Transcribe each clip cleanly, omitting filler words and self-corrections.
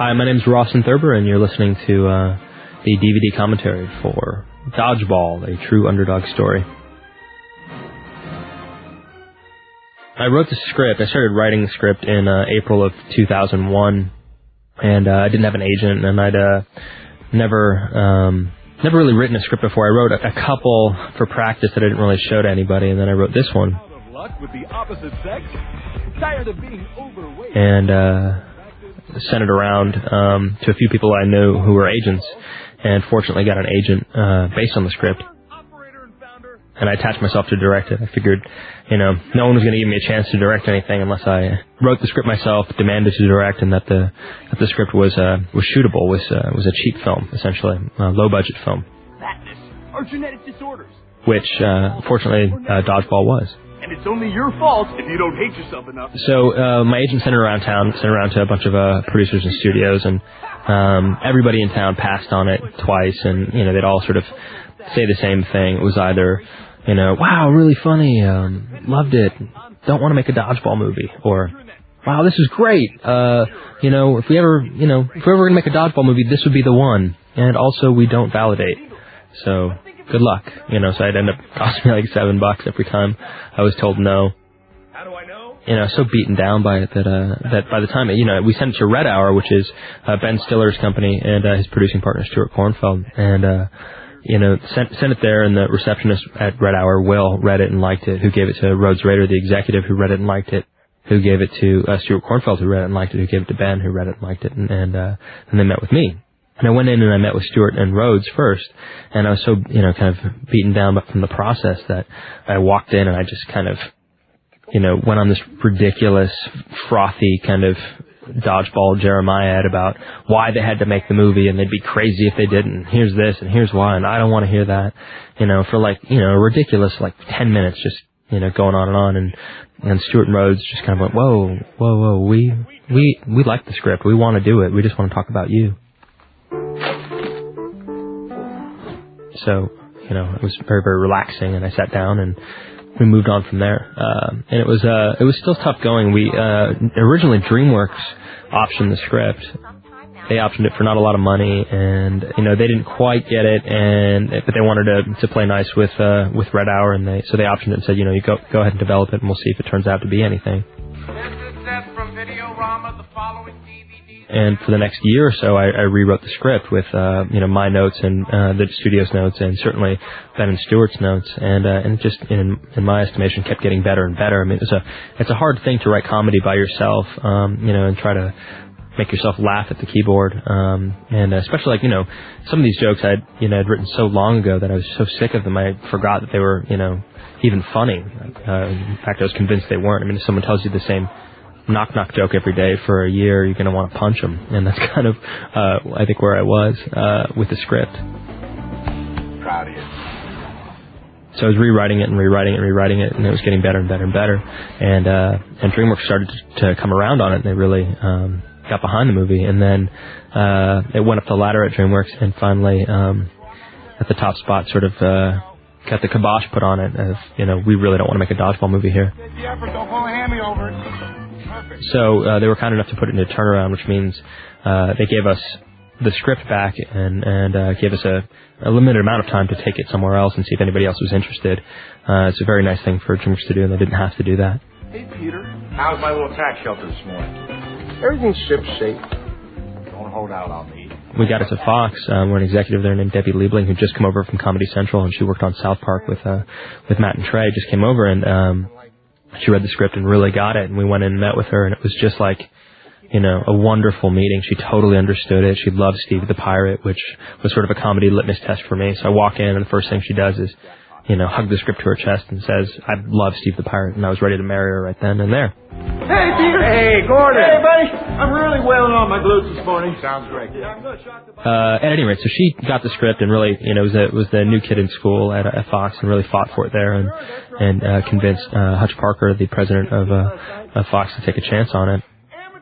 Hi, my name's Rawson Thurber, and you're listening to the DVD commentary for Dodgeball, a true underdog story. I wrote the script. I started writing the script in April of 2001, and I didn't have an agent, and I'd never really written a script before. I wrote a couple for practice that I didn't really show to anybody, and then I wrote this one. With the opposite sex, tired of being overweight. And sent it around to a few people I knew who were agents, and fortunately got an agent based on the script. And I attached myself to direct it. I figured, no one was going to give me a chance to direct anything unless I wrote the script myself, demanded to direct, and that the script was shootable, was a cheap film, essentially, a low budget film. Fatness or genetic disorders. Which, fortunately, Dodgeball was. And it's only your fault if you don't hate yourself enough. So my agent sent it around town, sent it around to a bunch of producers and studios, and everybody in town passed on it twice, and they'd all sort of say the same thing. It was either, wow, really funny, loved it, don't want to make a Dodgeball movie, or wow, this is great. If we ever going to make a Dodgeball movie, this would be the one. And also, we don't validate. So good luck. So I'd end up costing me like $7 every time I was told no. How do I know? So beaten down by it that by the time we sent it to Red Hour, which is Ben Stiller's company, and his producing partner Stuart Kornfeld, and sent it there, and the receptionist at Red Hour, Will, read it and liked it, who gave it to Rhodes Rader, the executive, who read it and liked it, who gave it to Stuart Kornfeld, who read it and liked it, who gave it to Ben, who read it and liked it, and they met with me. And I went in and I met with Stuart and Rhodes first, and I was so, kind of beaten down from the process that I walked in and I just kind of, went on this ridiculous, frothy kind of Dodgeball Jeremiah about why they had to make the movie, and they'd be crazy if they didn't, and here's this and here's why, and I don't want to hear that, for like, a ridiculous like 10 minutes just, going on, and Stuart and Rhodes just kind of went, whoa, we like the script, we want to do it, we just want to talk about you. So, it was very, very relaxing, and I sat down and we moved on from there. And it was still tough going. We, originally DreamWorks optioned the script. They optioned it for not a lot of money, and, they didn't quite get it, but they wanted to play nice with Red Hour, and so they optioned it and said, you go ahead and develop it, and we'll see if it turns out to be anything. And for the next year or so, I rewrote the script with, my notes and the studio's notes, and certainly Ben and Stuart's notes, and it just, in my estimation, kept getting better and better. I mean, it's a hard thing to write comedy by yourself, and try to make yourself laugh at the keyboard, and especially like, some of these jokes I'd written so long ago that I was so sick of them, I forgot that they were, even funny. In fact, I was convinced they weren't. I mean, if someone tells you the same knock-knock joke every day for a year, you're going to want to punch them. And that's kind of, I think, where I was with the script. Proud of you. So I was rewriting it, and it was getting better and better and better. And DreamWorks started to come around on it, and they really got behind the movie. And then it went up the ladder at DreamWorks, and finally, at the top spot, sort of got the kibosh put on it of, we really don't want to make a Dodgeball movie here. Don't pull a hammy over it. So they were kind enough to put it into a turnaround, which means they gave us the script back and gave us a limited amount of time to take it somewhere else and see if anybody else was interested. It's a very nice thing for DreamWorks to do, and they didn't have to do that. Hey, Peter. How's my little tax shelter this morning? Everything's ship-shape. Don't hold out on me. We got it to Fox. We're an executive there named Debbie Liebling, who'd just come over from Comedy Central, and she worked on South Park with Matt and Trey. Just came over, and she read the script and really got it, and we went in and met with her, and it was just like, a wonderful meeting. She totally understood it. She loved Steve the Pirate, which was sort of a comedy litmus test for me. So I walk in, and the first thing she does is, hug the script to her chest and says, I love Steve the Pirate, and I was ready to marry her right then and there. Hey, Peter. Hey, Gordon. Hey, buddy. I'm really wailing on my glutes this morning. Sounds great. At any rate, so she got the script and really, was the new kid in school at Fox, and really fought for it there, and convinced Hutch Parker, the president of Fox, to take a chance on it,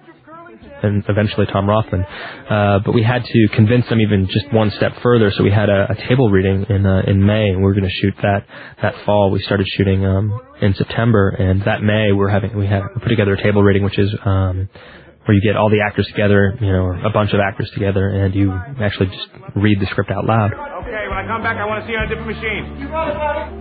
and eventually Tom Rothman. But we had to convince them even just one step further. So we had a table reading in May, and we were going to shoot that fall. We started shooting in September, and that May we put together a table reading, which is where you get all the actors together, or a bunch of actors together, and you actually just read the script out loud. Okay, when I come back, I want to see you on a different machine. You got it,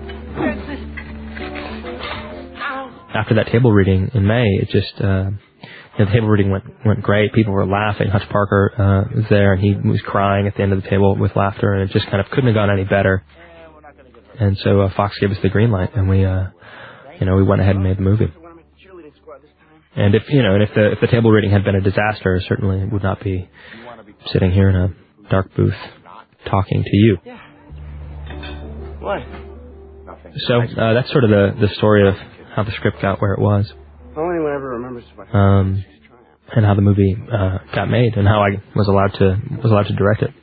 buddy. After that table reading in May, it just, the table reading went great. People were laughing. Hutch Parker was there, and he was crying at the end of the table with laughter, and it just kind of couldn't have gone any better. And so Fox gave us the green light, and we went ahead and made the movie. And if the table reading had been a disaster, I certainly would not be sitting here in a dark booth talking to you. What? So that's sort of the story of how the script got where it was. If only anyone ever remembers and how the movie got made, and how I was allowed to direct it.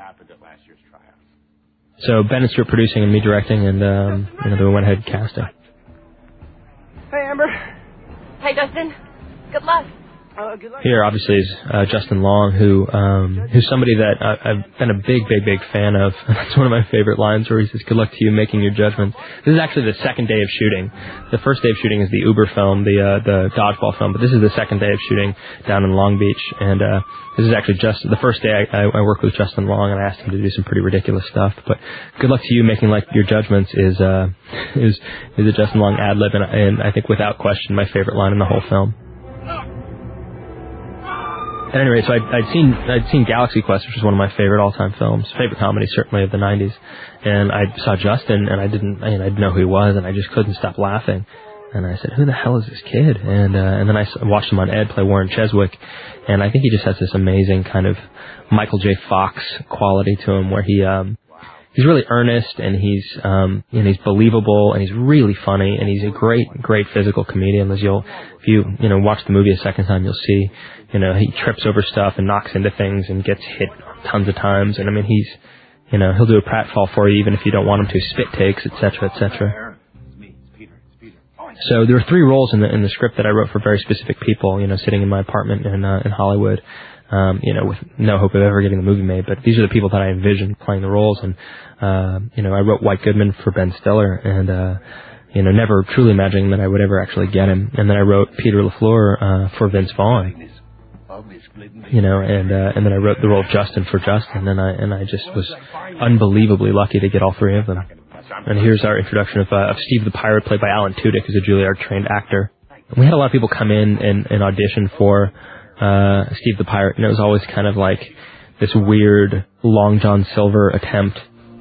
So Ben and Stuart producing and me directing, and then we went ahead casting. Hey, Amber. Hey, Justin. Good luck. Good luck. Here, obviously, is Justin Long, who's somebody that I've been a big fan of. That's one of my favorite lines, where he says, "Good luck to you making your judgments." This is actually the second day of shooting. The first day of shooting is the Uber film, the dodgeball film, but this is the second day of shooting down in Long Beach, and this is actually just the first day I worked with Justin Long, and I asked him to do some pretty ridiculous stuff. But "Good luck to you making your judgments" is a Justin Long ad lib, and I think without question my favorite line in the whole film. At any rate, so I'd seen Galaxy Quest, which was one of my favorite all-time films, favorite comedy certainly of the 90s, and I saw Justin, and I didn't know who he was, and I just couldn't stop laughing, and I said, "Who the hell is this kid?" And then I watched him on Ed play Warren Cheswick, and I think he just has this amazing kind of Michael J. Fox quality to him, where he's really earnest, and he's believable, and he's really funny, and he's a great physical comedian. If you watch the movie a second time, you'll see, he trips over stuff and knocks into things and gets hit tons of times. And I mean, he'll do a pratfall for you even if you don't want him to, spit takes, etc., etc. So there were 3 roles in the script that I wrote for very specific people, sitting in my apartment in Hollywood. With no hope of ever getting the movie made, but these are the people that I envisioned playing the roles, and I wrote White Goodman for Ben Stiller, and never truly imagining that I would ever actually get him. And then I wrote Peter LaFleur for Vince Vaughn, and then I wrote the role of Justin for Justin, and I just was unbelievably lucky to get all 3 of them. And here's our introduction of Steve the Pirate, played by Alan Tudyk, who's a Juilliard trained actor. And we had a lot of people come in and audition for Steve the Pirate, and it was always kind of like this weird Long John Silver attempt,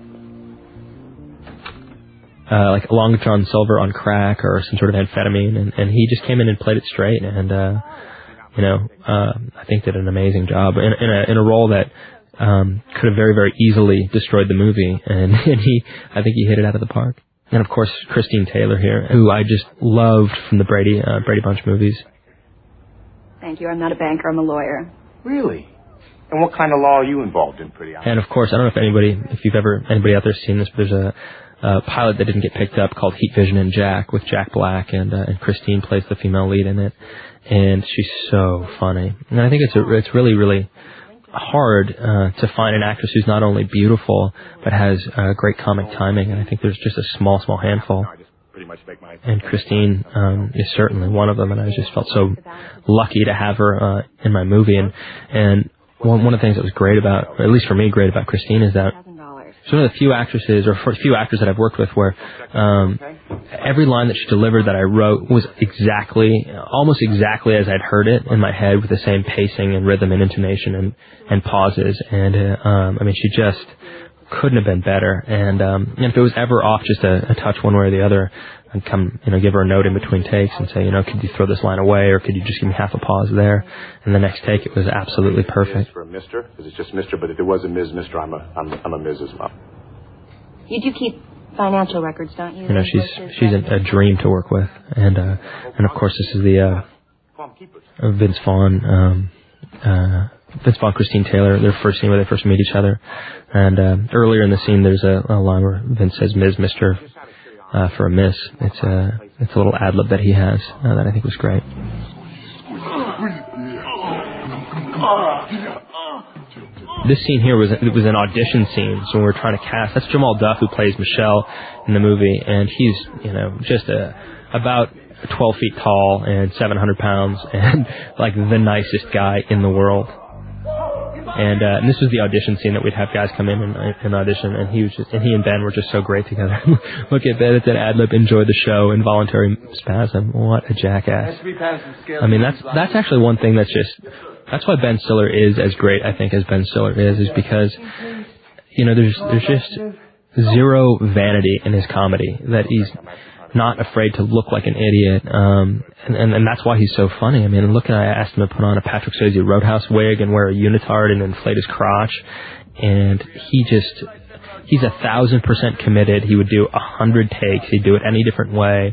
like Long John Silver on crack or some sort of amphetamine, and he just came in and played it straight, and I think did an amazing job in a role that could have very, very easily destroyed the movie, and I think he hit it out of the park. And of course, Christine Taylor here, who I just loved from the Brady Bunch movies. Thank you. I'm not a banker. I'm a lawyer. Really? And what kind of law are you involved in, pretty honest? And of course, I don't know if anybody out there's seen this, but there's a pilot that didn't get picked up called Heat Vision and Jack, with Jack Black, and Christine plays the female lead in it, and she's so funny. And I think it's really, really hard to find an actress who's not only beautiful but has great comic timing, and I think there's just a small handful. And Christine is certainly one of them, and I just felt so lucky to have her in my movie. And one of the things that was great about, or at least for me, great about Christine, is that she's one of the few actresses, or few actors that I've worked with, where every line that she delivered that I wrote was almost exactly as I'd heard it in my head, with the same pacing and rhythm and intonation and pauses. And I mean, she just couldn't have been better. And if it was ever off just a touch one way or the other, I'd come, give her a note in between takes and say, could you throw this line away, or could you just give me half a pause there? And the next take, it was absolutely perfect. For a Mr. Because it's just Mr. But if there was a Ms. Mr. I'm a Ms. as well. You do keep financial records, don't you? She's a dream to work with, and of course this is the Vince Vaughn, Christine Taylor, their first scene where they first meet each other. And earlier in the scene, there's a line where Vince says Ms. Mr. For a miss. It's a little ad lib that he has that I think was great. This scene here was an audition scene, so when we were trying to cast, that's Jamal Duff, who plays Michelle in the movie, and he's just a about 12 feet tall and 700 pounds and like the nicest guy in the world. And this was the audition scene that we'd have guys come in and audition, and he and Ben were just so great together. Look at Ben at that ad-lib, enjoy the show, involuntary spasm. What a jackass. I mean, that's actually one thing that's why Ben Stiller is as great, I think, as Ben Stiller is because, there's just zero vanity in his comedy, that he's not afraid to look like an idiot, and that's why he's so funny. I mean, I asked him to put on a Patrick Swayze Roadhouse wig and wear a unitard and inflate his crotch, and he's 1,000% committed. He would do 100 takes. He'd do it any different way.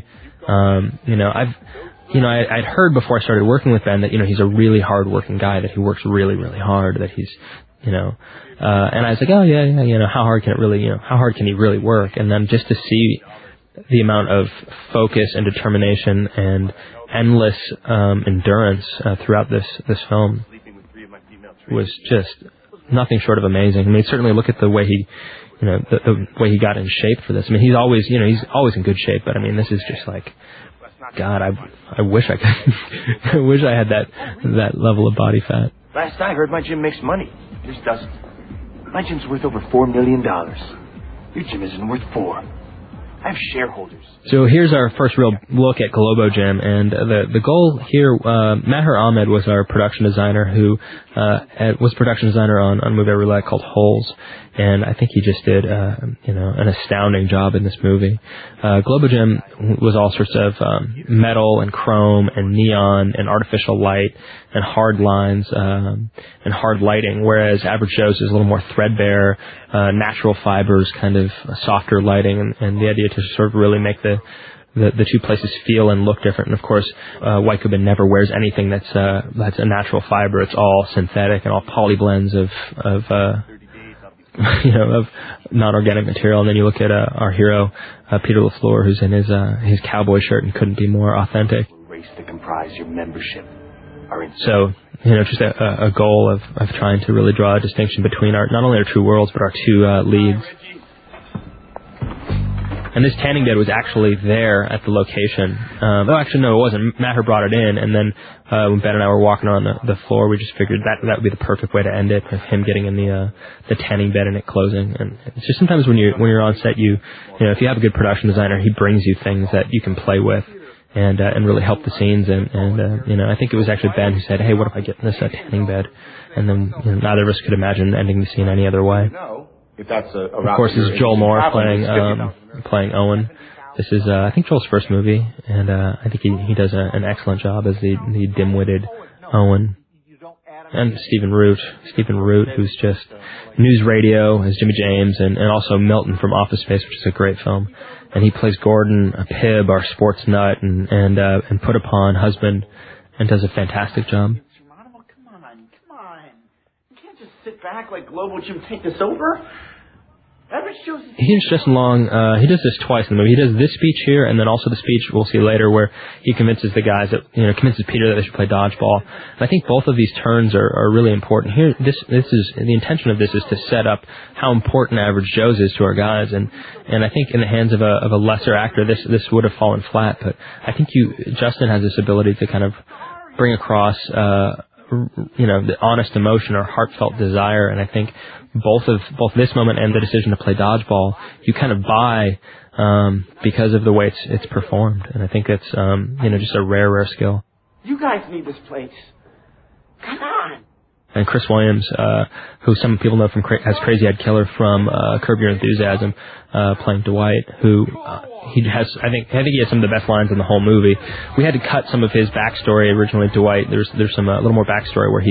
I'd heard before I started working with Ben that, he's a really hard-working guy, that he works really, really hard, that he's, and I was like, oh yeah, how hard can he really work? And then just to see the amount of focus and determination and endless endurance throughout this film was just nothing short of amazing. I mean, certainly look at the way he, the way he got in shape for this. I mean, he's always in good shape, but I mean, this is just like, God, I wish I could, I wish I had that level of body fat. Last I heard, my gym makes money. Yours doesn't. My gym's worth over $4 million. Your gym isn't worth $4. I have shareholders. So here's our first real look at Globo Gym, and the goal here, Maher Ahmed was our production designer who was production designer on a movie I really like called Holes, and I think he just did an astounding job in this movie. Globo Gym was all sorts of metal and chrome and neon and artificial light and hard lines and hard lighting, whereas Average Joe's is a little more threadbare, natural fibers, kind of softer lighting, and the idea to sort of really make the two places feel and look different. And of course, Waikwabin never wears anything that's a natural fiber. It's all synthetic and all poly blends of non-organic material. And then you look at our hero, Peter LaFleur, who's in his cowboy shirt and couldn't be more authentic. Race to comprise your membership. So, just a goal of trying to really draw a distinction between not only our two worlds, but our two leads. And this tanning bed was actually there at the location. Actually, no, it wasn't. Maher brought it in, and then when Ben and I were walking on the floor, we just figured that would be the perfect way to end it, with him getting in the tanning bed and it closing. And it's just sometimes when you're on set, if you have a good production designer, he brings you things that you can play with and really help the scenes. And I think it was actually Ben who said, "Hey, what if I get in this tanning bed?" And then neither of us could imagine ending the scene any other way. If that's of course, this is Joel Moore playing Owen. This is, I think, Joel's first movie, and I think he does an excellent job as the dim-witted Owen. And Stephen Root, who's just news radio as Jimmy James, and also Milton from Office Space, which is a great film. And he plays Gordon, a Pib, our sports nut, and put upon husband, and does a fantastic job. Come on. You can't just sit back like Globo Gym take this over. Here's Justin Long. He does this twice in the movie. He does this speech here, and then also the speech we'll see later where he convinces the guys that convinces Peter that they should play dodgeball. And I think both of these turns are really important. Here, this is the intention of this is to set up how important Average Joe's is to our guys, and I think in the hands of a lesser actor, this would have fallen flat. But I think Justin has this ability to kind of bring across the honest emotion or heartfelt desire, and I think both this moment and the decision to play dodgeball, you kind of buy because of the way it's performed, and I think it's just a rare skill. You guys need this place. Come on. And Chris Williams, who some people know as Crazy Eyed Killer from Curb Your Enthusiasm, playing Dwight, who I think he has some of the best lines in the whole movie. We had to cut some of his backstory originally. Dwight, there's some a little more backstory where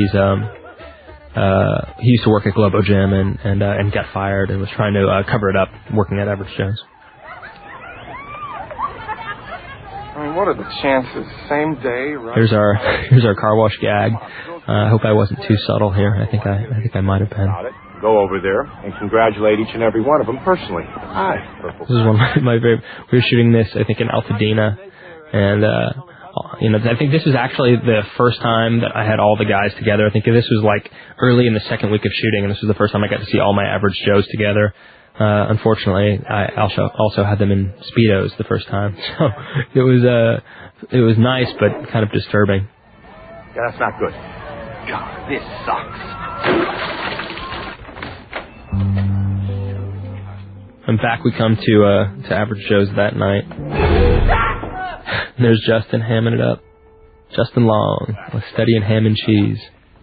he used to work at Globo Gym and got fired and was trying to cover it up working at Average Joe's. I mean, what are the chances? Same day, right? Here's our car wash gag. I hope I wasn't too subtle here. I think I might have been. Go over there and congratulate each and every one of them personally. Hi. This is one of my favorite. We were shooting this, I think, in Altadena, and I think this was actually the first time that I had all the guys together. I think this was like early in the second week of shooting, and this was the first time I got to see all my Average Joes together. Unfortunately, I also had them in Speedos the first time, so it was nice but kind of disturbing. Yeah, that's not good. God, this sucks. And back we come to Average Joe's that night. There's Justin hamming it up. Justin Long, studying ham and cheese.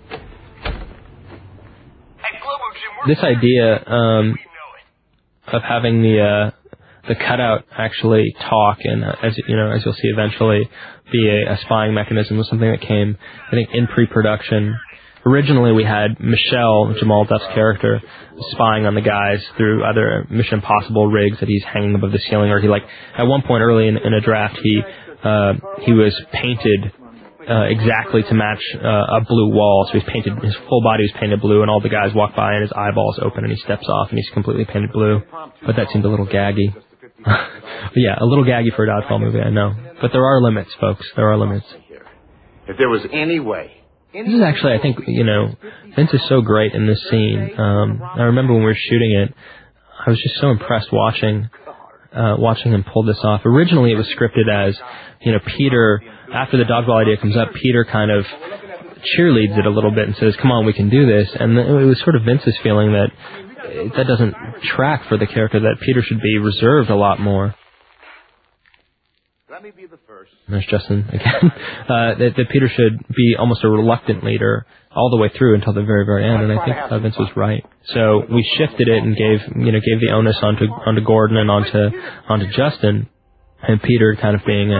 This idea of having the cutout actually talk and as you'll see eventually be a spying mechanism was something that came, I think, in pre-production. Originally we had Michelle, Jamal Duff's character, spying on the guys through either Mission Impossible rigs that he's hanging above the ceiling, or he at one point early in a draft he was painted exactly to match a blue wall. So his full body was painted blue, and all the guys walk by and his eyeballs open and he steps off and he's completely painted blue. But that seemed a little gaggy. Yeah, a little gaggy for a Dodgeball movie, I know. But there are limits, folks. There are limits. If there was any way. This is actually, I think, Vince is so great in this scene. I remember when we were shooting it, I was just so impressed watching him pull this off. Originally it was scripted as, Peter, after the Dodgeball idea comes up, Peter kind of cheerleads it a little bit and says, come on, we can do this. And it was sort of Vince's feeling that doesn't track for the character, that Peter should be reserved a lot more. Let me be the first. There's Justin again. That Peter should be almost a reluctant leader all the way through until the very, very end, and I think Vince was right. So we shifted it and gave the onus onto Gordon and onto Justin, and Peter kind of being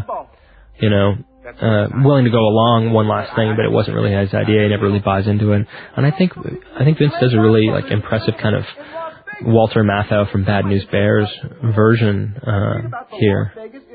willing to go along one last thing, but it wasn't really his idea. He never really buys into it, and I think Vince does a really impressive kind of Walter Matthau from Bad News Bears version here.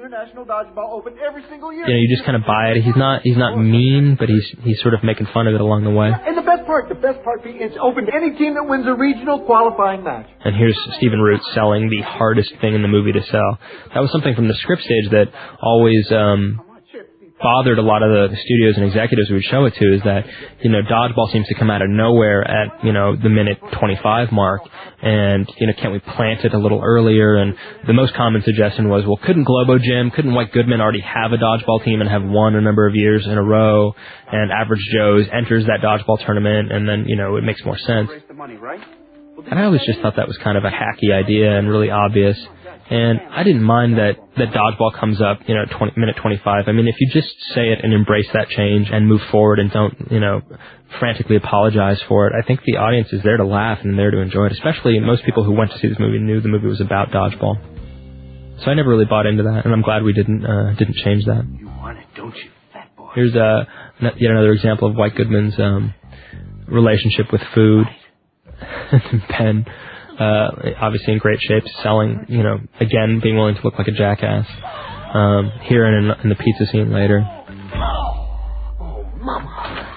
You just kind of buy it. He's not mean, but he's sort of making fun of it along the way. And the best part being it's open to any team that wins a regional qualifying match. And here's Stephen Root selling the hardest thing in the movie to sell. That was something from the script stage that always bothered a lot of the studios and executives we would show it to, is that, Dodgeball seems to come out of nowhere at, the minute 25 mark, and, can't we plant it a little earlier? And the most common suggestion was, well, couldn't White Goodman already have a Dodgeball team and have won a number of years in a row, and Average Joe's enters that Dodgeball tournament, and then, it makes more sense. And I always just thought that was kind of a hacky idea and really obvious. And I didn't mind that Dodgeball comes up, minute 25. I mean, if you just say it and embrace that change and move forward and don't, frantically apologize for it, I think the audience is there to laugh and there to enjoy it. Especially most people who went to see this movie knew the movie was about Dodgeball. So I never really bought into that, and I'm glad we didn't change that. You want it, don't you, fat boy? Here's yet another example of White Goodman's relationship with food. Ben. Obviously in great shape, selling, again, being willing to look like a jackass. Here and in the pizza scene later. Oh, Mama.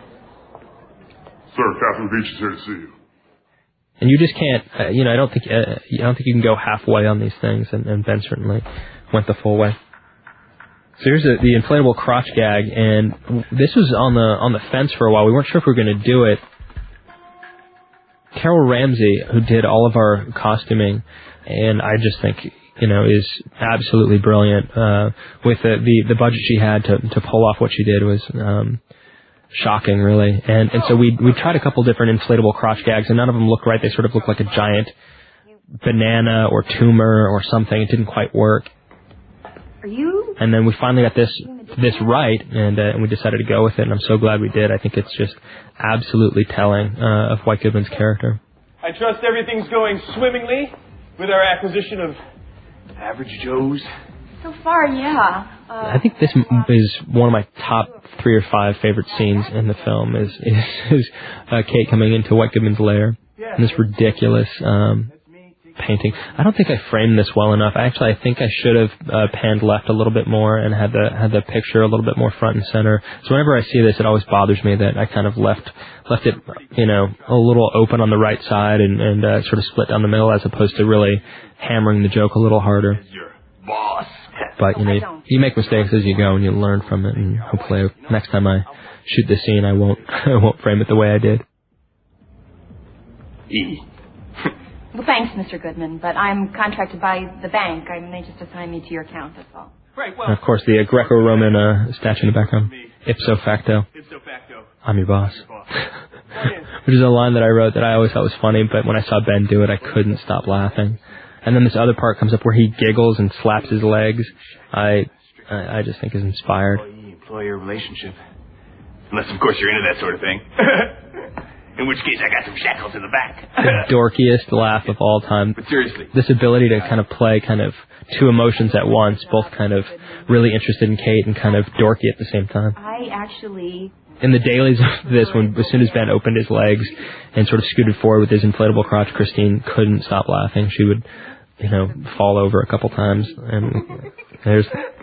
Sir, Catherine Beach is here to see you. And you just can't, I don't think you can go halfway on these things, and Ben certainly went the full way. So here's the inflatable crotch gag, and this was on the fence for a while. We weren't sure if we were going to do it. Carol Ramsey, who did all of our costuming, and I just think, is absolutely brilliant. With the budget she had to pull off what she did was shocking, really. And so we tried a couple different inflatable crotch gags, and none of them looked right. They sort of looked like a giant banana or tumor or something. It didn't quite work. And then we finally got this right, and we decided to go with it, and I'm so glad we did. I think it's just absolutely telling of White Goodman's character. I trust everything's going swimmingly with our acquisition of Average Joe's. So far, yeah. I think this is one of my top 3 or 5 favorite scenes in the film is Kate coming into White Goodman's lair. And this ridiculous painting. I don't think I framed this well enough. I think I should have panned left a little bit more and had the picture a little bit more front and center. So whenever I see this, it always bothers me that I kind of left it, a little open on the right side and sort of split down the middle, as opposed to really hammering the joke a little harder. Boss. But you make mistakes as you go, and you learn from it. And hopefully, next time I shoot this scene, I won't frame it the way I did. Well, thanks, Mr. Goodman, but I'm contracted by the bank. They just assigned me to your account, that's all. Right, well, and of course, the Greco-Roman statue in the background. Ipso facto. I'm your boss. Which is a line that I wrote that I always thought was funny, but when I saw Ben do it, I couldn't stop laughing. And then this other part comes up where he giggles and slaps his legs. I just think is inspired. Employee-employer relationship. Unless, of course, you're into that sort of thing. In which case, I got some shekels in the back. The dorkiest laugh of all time. But seriously. This ability to kind of play kind of two emotions at once, both kind of really interested in Kate and kind of dorky at the same time. I actually... In the dailies of this, as soon as Ben opened his legs and sort of scooted forward with his inflatable crotch, Christine couldn't stop laughing. She would, fall over a couple times. And there's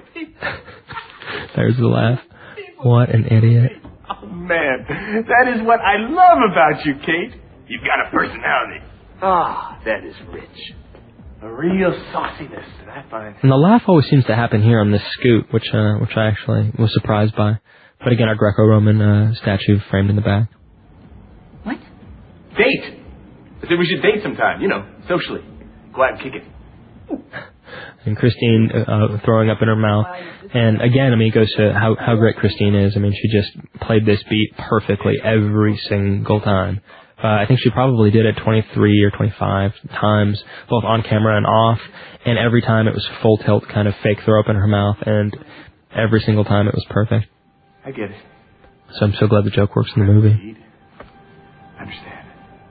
the laugh. What an idiot. Oh, man. That is what I love about you, Kate. You've got a personality. Ah, that is rich. A real sauciness that I find. And the laugh always seems to happen here on this scoot, which I actually was surprised by. But again, our Greco-Roman statue framed in the back. What? Date. I said we should date sometime, socially. Go out and kick it. And Christine throwing up in her mouth. And again, it goes to how great Christine is. She just played this beat perfectly every single time. I think she probably did it 23 or 25 times, both on camera and off. And every time it was full tilt, kind of fake throw up in her mouth. And every single time it was perfect. I get it. So I'm so glad the joke works in the movie. I understand.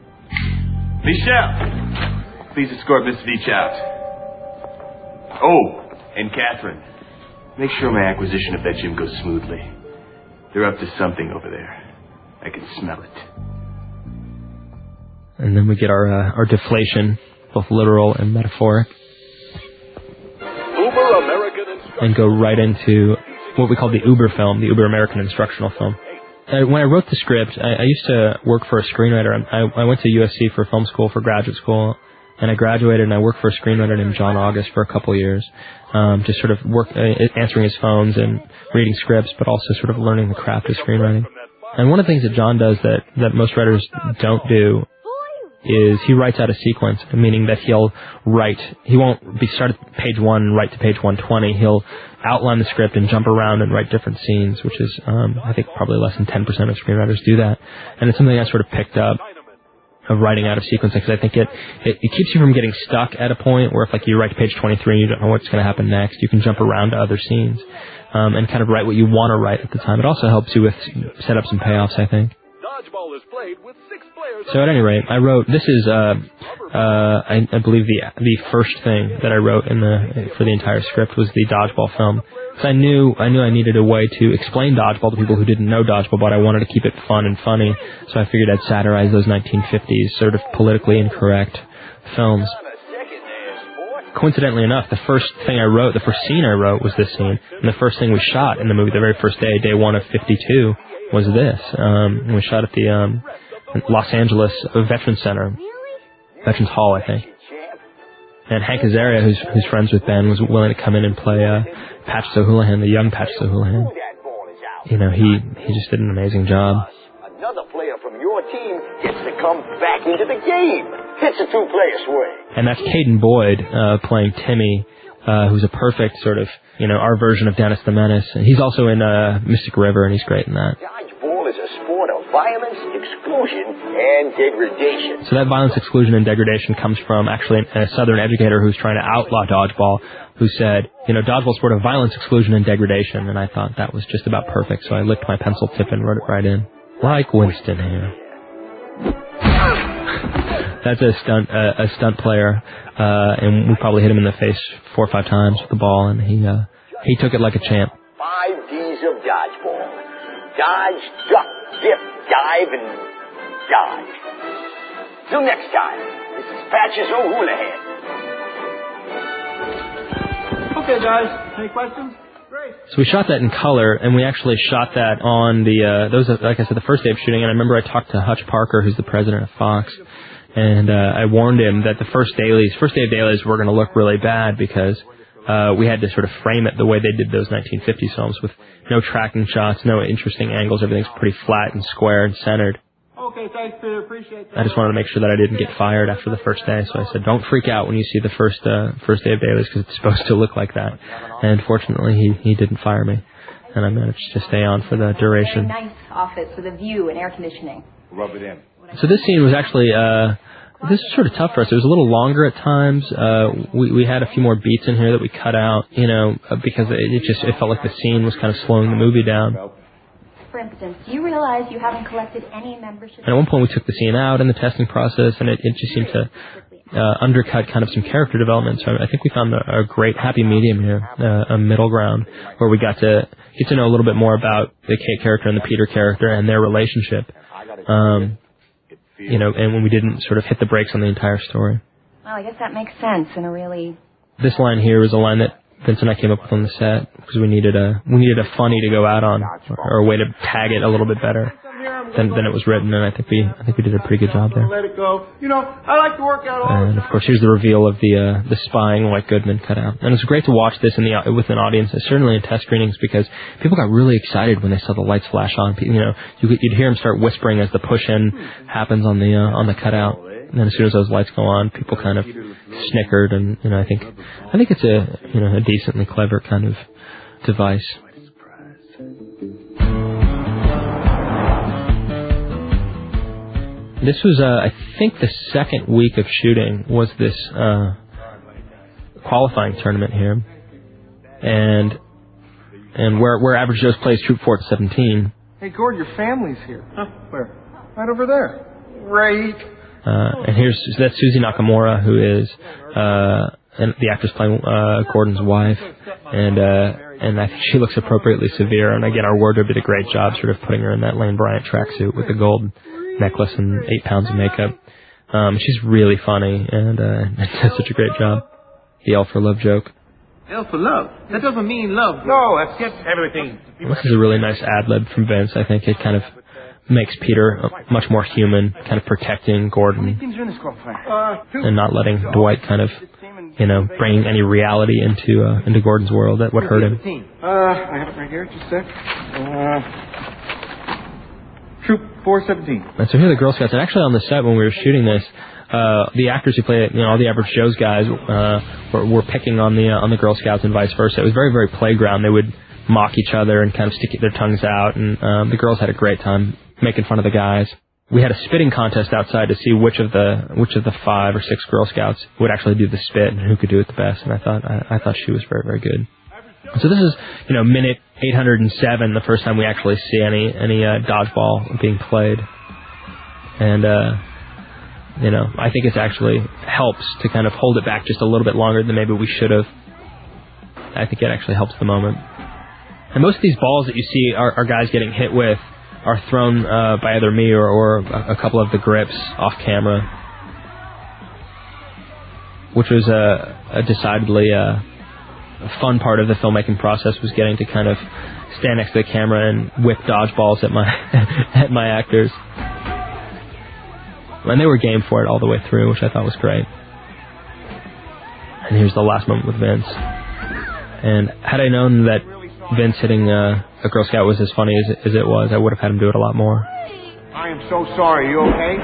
Michelle, please escort Miss Veach out. Oh, and Catherine, make sure my acquisition of that gym goes smoothly. They're up to something over there. I can smell it. And then we get our deflation, both literal and metaphoric. Uber American and go right into what we call the Uber film, the Uber American instructional film. When I wrote the script, I used to work for a screenwriter. I went to USC for film school, for graduate school, and I graduated, and I worked for a screenwriter named John August for a couple of years, just sort of answering his phones and reading scripts, but also sort of learning the craft of screenwriting. And one of the things that John does that most writers don't do is he writes out a sequence, meaning that he won't be start at page 1 and write to page 120. He'll outline the script and jump around and write different scenes, which is, I think, probably less than 10% of screenwriters do that. And it's something I sort of picked up of writing out of sequence, because I think it keeps you from getting stuck at a point where if you write to page 23 and you don't know what's going to happen next, you can jump around to other scenes and kind of write what you want to write at the time. It also helps you with setups and payoffs, I think. Dodgeball is played with 6 players. So at any rate, I wrote, this is, I believe the first thing that I wrote for the entire script was the dodgeball film. Because I knew I needed a way to explain dodgeball to people who didn't know dodgeball, but I wanted to keep it fun and funny. So I figured I'd satirize those 1950s sort of politically incorrect films. Coincidentally enough, the first scene I wrote was this scene. And the first thing we shot in the movie, the very first day 1 of 52, was this. And we shot at the Los Angeles Veterans Center. Veterans Hall, I think. And Hank Azaria, who's friends with Ben, was willing to come in and play Patches O'Houlihan, the young Patches O'Houlihan. He just did an amazing job. Another player from your team gets to come back into the game. It's a 2-player swing. And that's Caden Boyd playing Timmy, who's a perfect sort of, our version of Dennis the Menace. And he's also in Mystic River, and he's great in that. Dodgeball is a sport of violence, exclusion, and degradation. So that violence, exclusion, and degradation comes from actually a Southern educator who's trying to outlaw dodgeball, who said, dodgeball is a sport of violence, exclusion, and degradation. And I thought that was just about perfect, so I licked my pencil tip and wrote it right in. Like Winston here. That's a stunt player, and we probably hit him in the face 4 or 5 times with the ball, and he took it like a champ. 5 D's of dodgeball: dodge, duck, dip, dive, and dodge. Till next time, this is Patches O'Houlihan. Okay, guys, any questions? Great. So we shot that in color, and we actually shot that on that was, like I said, the first day of shooting, and I remember I talked to Hutch Parker, who's the president of Fox, and I warned him that the first day of dailies were going to look really bad because we had to sort of frame it the way they did those 1950s films with no tracking shots, no interesting angles. Everything's pretty flat and square and centered. Okay, thanks, Peter. Appreciate that. I just wanted to make sure that I didn't get fired after the first day, so I said, don't freak out when you see the first day of dailies, because it's supposed to look like that. And fortunately, he didn't fire me, and I managed to stay on for the duration. Very nice office with a view and air conditioning. Rub it in. So this scene was actually, this was sort of tough for us. It was a little longer at times. We had a few more beats in here that we cut out, because it felt like the scene was kind of slowing the movie down. For instance, do you realize you haven't collected any membership? And at one point we took the scene out in the testing process, and it just seemed to undercut kind of some character development. So I think we found a great happy medium here, a middle ground, where we got to get to know a little bit more about the Kate character and the Peter character and their relationship. And when we didn't sort of hit the brakes on the entire story. Well, I guess that makes sense in a really... This line here was a line that Vince and I came up with on the set because we needed a funny to go out on, or a way to tag it a little bit better than it was written, and I think we did a pretty good job there. Let it go. I like to work out all And of course, here's the reveal of the spying White Goodman cutout. And it's great to watch this with an audience, certainly in test screenings, because people got really excited when they saw the lights flash on. You'd hear them start whispering as the push-in happens on the cutout. And then as soon as those lights go on, people kind of snickered, and I think it's a decently clever kind of device. This was I think the second week of shooting was this qualifying tournament here, and where Average Joe's plays Troop Fort 17. Hey, Gord, your family's here. Huh? Where? Right over there. Right. And that's Susie Nakamura, who is and the actress playing Gordon's wife, and I think she looks appropriately severe. And again, our wardrobe did a great job, sort of putting her in that Lane Bryant tracksuit with the gold necklace and 8 pounds of makeup. She's really funny and does such a great job. The L for Love joke. L for love? That doesn't mean love. No, that's everything. This is a really nice ad-lib from Vince. I think it kind of makes Peter much more human, kind of protecting Gordon and not letting Dwight kind of, bring any reality into Gordon's world that would hurt him. I have it right here. Just a sec. Troop 417. And so here are the Girl Scouts. And actually on the set when we were shooting this, the actors who play all the Average Joe's guys were picking on the Girl Scouts and vice versa. It was very, very playground. They would mock each other and kind of stick their tongues out, and the girls had a great time making fun of the guys. We had a spitting contest outside to see which of the 5 or 6 Girl Scouts would actually do the spit and who could do it the best. And I thought she was very, very good. So this is minute 807, the first time we actually see any dodgeball being played, and I think it actually helps to kind of hold it back just a little bit longer than maybe we should have. I think it actually helps the moment. And most of these balls that you see are guys getting hit with are thrown by either me or a couple of the grips off camera, which was a decidedly fun part of the filmmaking process, was getting to kind of stand next to the camera and whip dodgeballs at my actors. And they were game for it all the way through, which I thought was great. And here's the last moment with Vince. And had I known that Vince hitting a Girl Scout was as funny as it was, I would have had him do it a lot more. I am so sorry. You okay?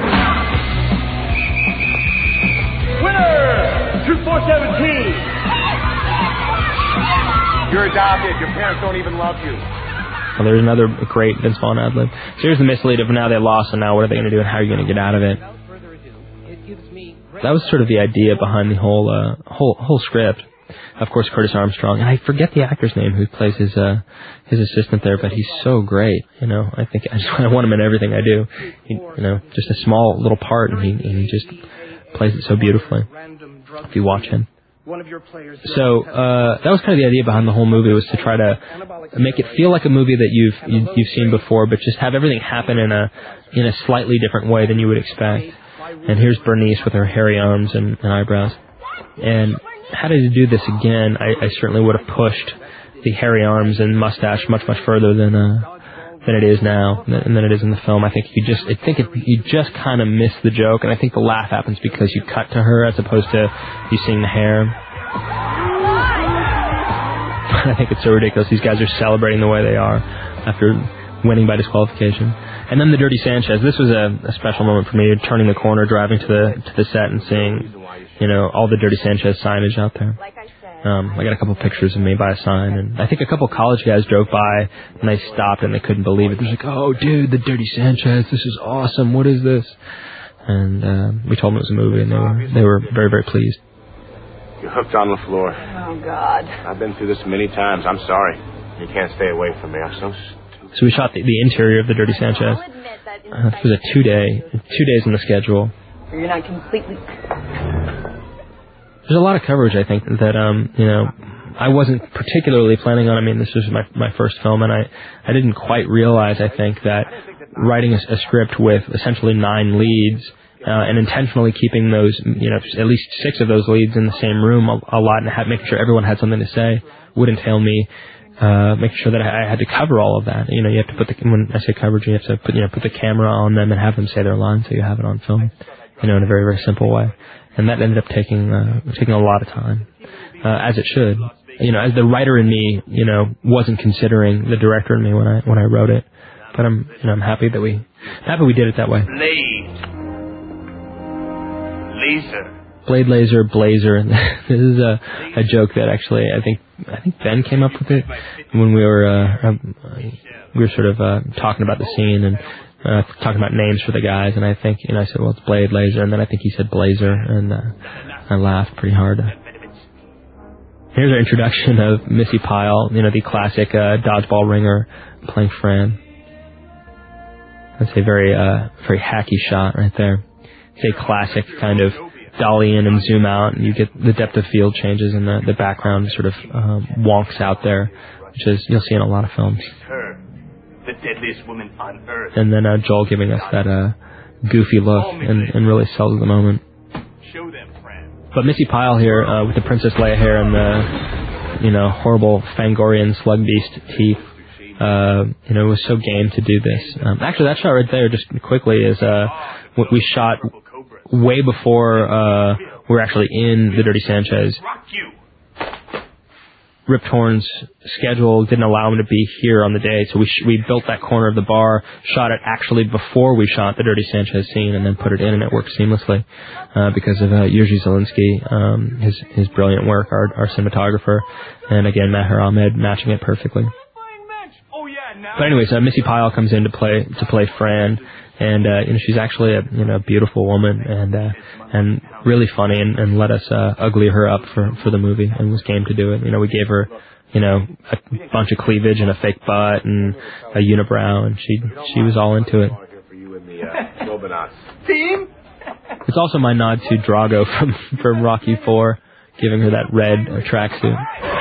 Winner! Troop 417! You're adopted. Your parents don't even love you. Well, there's another great Vince Vaughn ad-lib. So here's the mislead of now they lost, and now what are they going to do, and how are you going to get out of it? That was sort of the idea behind the whole script. Of course, Curtis Armstrong, and I forget the actor's name who plays his assistant there, but he's so great. I think I want him in everything I do. Just a small little part, and he just plays it so beautifully. If you watch him. So that was kind of the idea behind the whole movie, was to try to make it feel like a movie that you've seen before, but just have everything happen in a slightly different way than you would expect. And here's Bernice with her hairy arms and eyebrows. And had I to do this again, I certainly would have pushed the hairy arms and mustache much, much further than it is now, and than it is in the film. I think you just kind of miss the joke, and I think the laugh happens because you cut to her as opposed to you seeing the hair. I think it's so ridiculous. These guys are celebrating the way they are after winning by disqualification. And then the Dirty Sanchez. This was a special moment for me, turning the corner, driving to the set and seeing, all the Dirty Sanchez signage out there. I got a couple pictures of me by a sign, and I think a couple college guys drove by and they stopped and they couldn't believe it. They're like, "Oh, dude, the Dirty Sanchez, this is awesome. What is this?" And we told them it was a movie, and they were very, very pleased. You're hooked on the floor. Oh, God. I've been through this many times. I'm sorry. You can't stay away from me. I'm so stupid. So we shot the interior of the Dirty Sanchez. This was a 2 days in the schedule. You're not completely... There's a lot of coverage, I think, that, I wasn't particularly planning on. I mean, this was my first film, and I didn't quite realize, I think, that writing a script with essentially 9 leads, and intentionally keeping those, at least 6 of those leads in the same room a lot, and making sure everyone had something to say, would entail me making sure that I had to cover all of that. You have to put when I say coverage, you have to put the camera on them and have them say their lines, so you have it on film, in a very, very simple way. And that ended up taking a lot of time, as it should. As the writer in me, wasn't considering the director in me when I wrote it. But I'm happy that we did it that way. Blade, laser, blazer. This is a joke that actually I think Ben came up with it when we were sort of talking about the scene and talking about names for the guys, and I think I said, well, it's Blade, laser, and then I think he said blazer, and I laughed pretty hard. Here's our introduction of Missy Pyle, the classic dodgeball ringer playing Fran. That's a very very hacky shot right there. It's a classic kind of dolly in and zoom out, and you get the depth of field changes, and the background sort of wonks out there, which is you'll see in a lot of films. The deadliest woman on earth. And then Joel giving us that goofy look and really sells the moment. Show them, Fran. But Missy Pyle here with the Princess Leia hair and the horrible Fangorian slug beast teeth, was so game to do this. Actually, that shot right there, just quickly, is what we shot way before we were actually in the Dirty Sanchez. Rip Torn's schedule didn't allow him to be here on the day, so we built that corner of the bar, shot it actually before we shot the Dirty Sanchez scene, and then put it in, and it worked seamlessly because of Jerzy Zielinski, his brilliant work, our cinematographer, and again Maher Ahmed matching it perfectly. But anyways, Missy Pyle comes in to play Fran, and she's actually a beautiful woman and really funny, and let us ugly her up for the movie, and was game to do it. We gave her a bunch of cleavage and a fake butt and a unibrow, and she was all into it. Team. It's also my nod to Drago from Rocky IV, giving her that red tracksuit.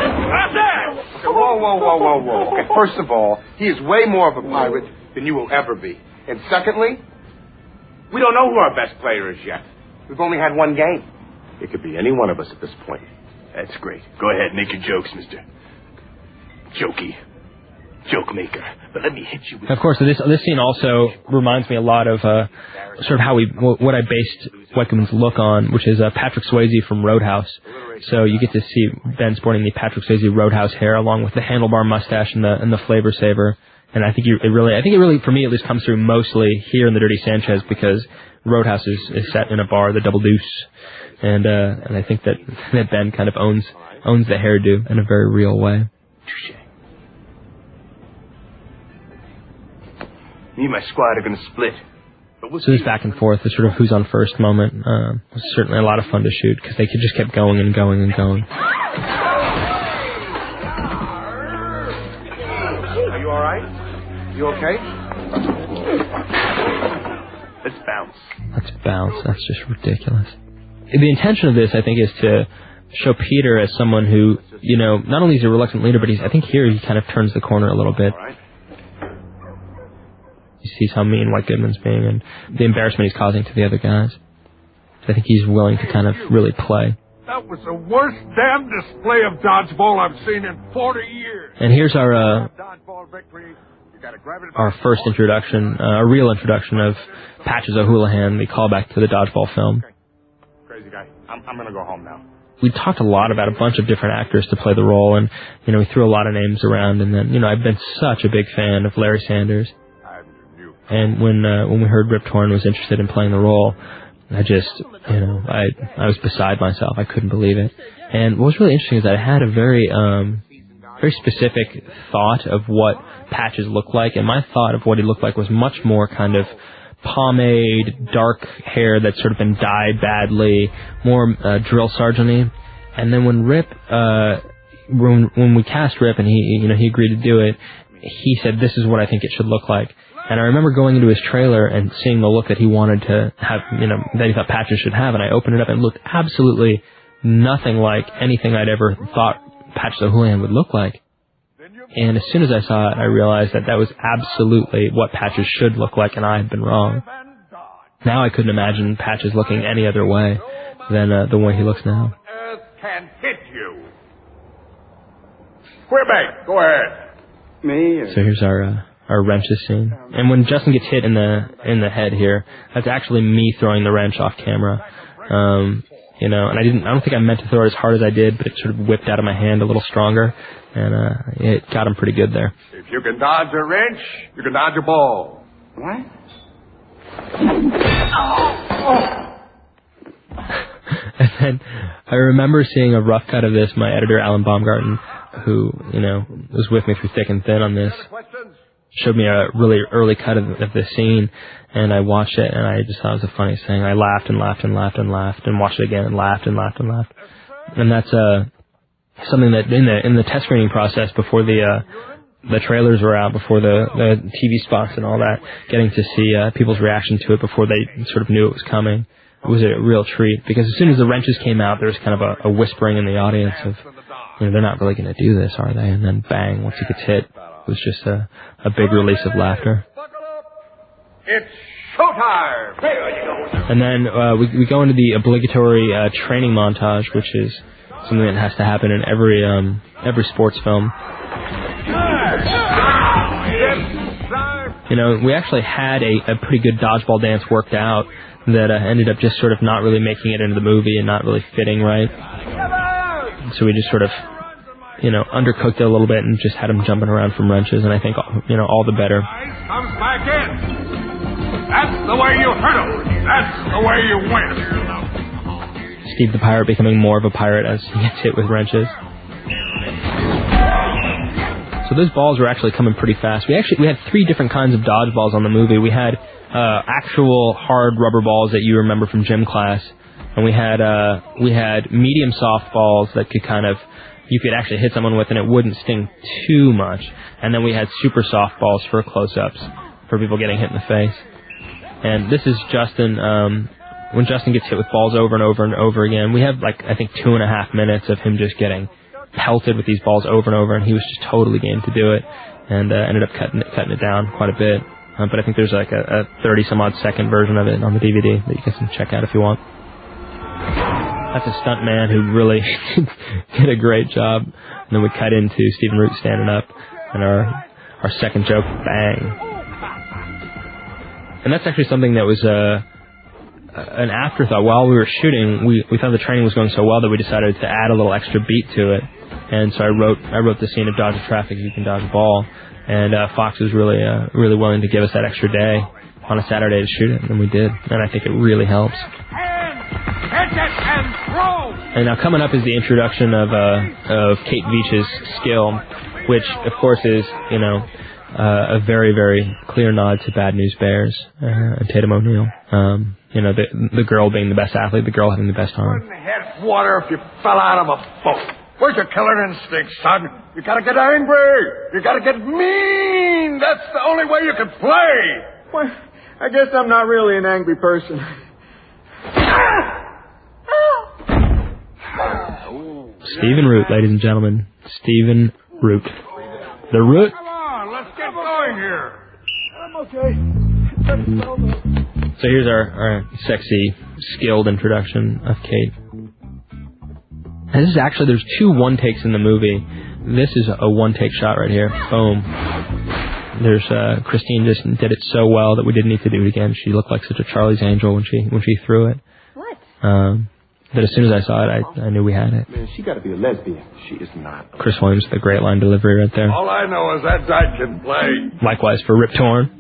Whoa. Okay, first of all, he is way more of a pirate than you will ever be. And secondly, we don't know who our best player is yet. We've only had one game. It could be any one of us at this point. That's great. Go ahead, make your jokes, Mr. Jokey. Joke maker. But let me hit you with... Of course, this scene also reminds me a lot of sort of what I based White Goodman's look on, which is Patrick Swayze from Roadhouse. So you get to see Ben sporting the Patrick Swayze Roadhouse hair along with the handlebar mustache and the flavor saver. And I think it really, for me at least, comes through mostly here in the Dirty Sanchez, because Roadhouse is set in a bar, the Double Deuce, and I think that Ben kind of owns the hairdo in a very real way. Touché. Me and my squad are going to split. So this back and forth, the sort of who's on first moment, was certainly a lot of fun to shoot, because they just kept going and going and going. Are you all right? You okay? Let's bounce. Let's bounce. That's just ridiculous. The intention of this, I think, is to show Peter as someone who, not only is he a reluctant leader, but I think here he kind of turns the corner a little bit. He sees how mean White Goodman's being and the embarrassment he's causing to the other guys. I think he's willing to kind of really play. That was the worst damn display of dodgeball I've seen in 40 years. And here's our first introduction, a real introduction of Patches O'Houlihan, the callback to the dodgeball film. Crazy guy. I'm going to go home now. we talked a lot about a bunch of different actors to play the role, and, you know, we threw a lot of names around, and then, you know, I've been such a big fan of Larry Sanders. And when we heard Rip Torn was interested in playing the role, I just, you know, I was beside myself. I couldn't believe it. And what was really interesting is that I had a very specific thought of what Patches looked like, and my thought of what he looked like was much more kind of pomade, dark hair that's sort of been dyed badly, more drill sergeant-y. And then when Rip, when we cast Rip and he agreed to do it, he said, "This is what I think it should look like." And I remember going into his trailer and seeing the look that he wanted to have, you know, that he thought Patches should have, and I opened it up and it looked absolutely nothing like anything I'd ever thought Patches O'Houlihan would look like. And as soon as I saw it, I realized that was absolutely what Patches should look like, and I had been wrong. Now I couldn't imagine Patches looking any other way than the way he looks now. Earth can hit you. Quebec, go ahead. Me? So here's our wrenches scene. And when Justin gets hit in the head here, that's actually me throwing the wrench off camera. You know, and I don't think I meant to throw it as hard as I did, but it sort of whipped out of my hand a little stronger, and it got him pretty good there. If you can dodge a wrench, you can dodge a ball. What? And then I remember seeing a rough cut of this. My editor, Alan Baumgarten, who, you know, was with me through thick and thin on this, showed me a really early cut of the scene, and I watched it, and I just thought it was the funniest thing. I laughed and laughed and laughed and laughed, and watched it again and laughed and laughed and laughed. And that's something that in the test screening process before the trailers were out, before the TV spots and all that, getting to see people's reaction to it before they sort of knew it was coming, it was a real treat. Because as soon as the wrenches came out, there was kind of a whispering in the audience of, you know, they're not really going to do this, are they? And then bang, once he gets hit, it was just a big release of laughter. It's showtime! There you go. And then we go into the obligatory training montage, which is something that has to happen in every sports film. You know, we actually had a pretty good dodgeball dance worked out that ended up just sort of not really making it into the movie and not really fitting right. So we just sort of, you know, undercooked it a little bit and just had him jumping around from wrenches, and I think, you know, all the better. Comes back in. That's the way you hurt him. That's the way you win. Steve the Pirate becoming more of a pirate as he gets hit with wrenches. So those balls were actually coming pretty fast. We had 3 different kinds of dodgeballs on the movie. We had actual hard rubber balls that you remember from gym class, and we had medium soft balls that could kind of, you could actually hit someone with and it wouldn't sting too much. And then we had super soft balls for close-ups for people getting hit in the face. And this is Justin, when Justin gets hit with balls over and over and over again. We have, like, I think 2.5 minutes of him just getting pelted with these balls over and over, and he was just totally game to do it, and ended up cutting it down quite a bit. But I think there's like a 30-some-odd second version of it on the DVD that you can check out if you want. That's a stunt man who really did a great job. And then we cut into Stephen Root standing up, and our second joke, bang. And that's actually something that was an afterthought. While we were shooting, we thought the training was going so well that we decided to add a little extra beat to it. And so I wrote the scene of dodge a traffic, you can dodge a ball. And Fox was really willing to give us that extra day on a Saturday to shoot it, and we did. And I think it really helps. And now coming up is the introduction of Kate Veach's skill, which of course is, you know, a very, very clear nod to Bad News Bears and Tatum O'Neal. You know, the girl being the best athlete, the girl having the best arm. Couldn't hit water if you fell out of a boat. Where's your killer instinct, son? You gotta get angry. You gotta get mean. That's the only way you can play. Well, I guess I'm not really an angry person. Stephen Root, ladies and gentlemen. Stephen Root. The Root. Come on, let's get going here. I'm okay. So here's our sexy, skilled introduction of Kate. And this is actually, there's 2 one-takes in the movie. This is a one-take shot right here. Boom. There's Christine just did it so well that we didn't need to do it again. She looked like such a Charlie's Angel when she threw it. What? that as soon as I saw it, I knew we had it. Man, she got to be a lesbian. She is not. Chris Williams, the great line delivery right there. All I know is that dyke can play. Likewise for Rip Torn.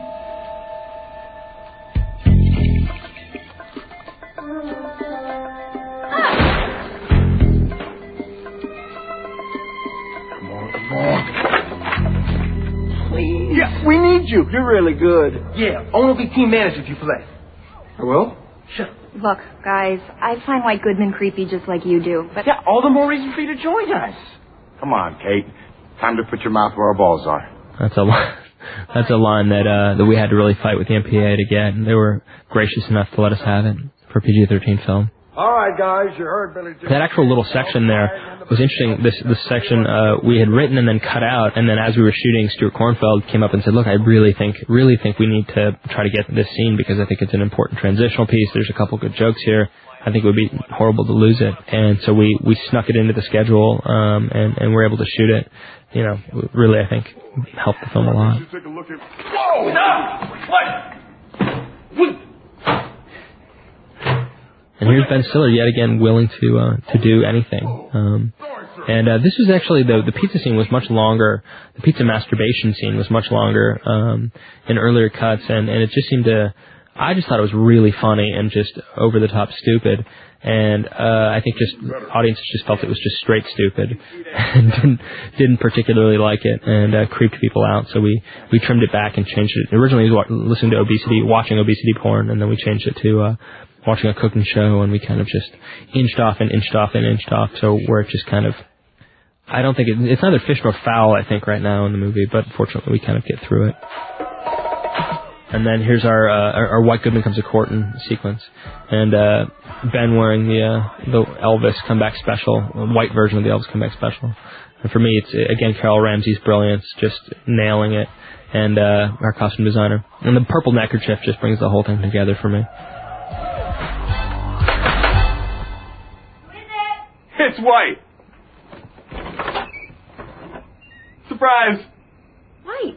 Please. Yeah, we need you. You're really good. Yeah, Owen will be team manager if you play. I will? Sure. Look, guys, I find White Goodman creepy just like you do, but... Yeah, all the more reason for you to join us. Come on, Kate. Time to put your mouth where our balls are. That's a line that we had to really fight with the MPAA to get, and they were gracious enough to let us have it for a PG-13 film. All right, guys, you heard Billy Joe. That actual little section there was interesting. This section we had written and then cut out, and then as we were shooting, Stuart Kornfeld came up and said, "Look, I really think we need to try to get this scene because I think it's an important transitional piece. There's a couple good jokes here. I think it would be horrible to lose it." And so we snuck it into the schedule, and we're able to shoot it. You know, really, I think helped the film a lot. Take a look at... Whoa! No! What? And here's Ben Stiller yet again willing to do anything. And this was actually the pizza scene was much longer. The pizza masturbation scene was much longer in earlier cuts, and it just seemed to. I just thought it was really funny and just over the top stupid. And I think just audiences just felt it was just straight stupid and didn't particularly like it and creeped people out. So we trimmed it back and changed it. Originally, we was listening to watching obesity porn, and then we changed it to watching a cooking show, and we kind of just inched off, so where it just kind of, I don't think it's neither fish nor fowl, I think, right now in the movie, but fortunately we kind of get through it. And then here's our White Goodman Comes to Courtin sequence, and Ben wearing the Elvis comeback special, white version of the Elvis comeback special. And for me, it's again Carol Ramsey's brilliance, just nailing it, and our costume designer, and the purple neckerchief just brings the whole thing together for me. It's White. Surprise. White.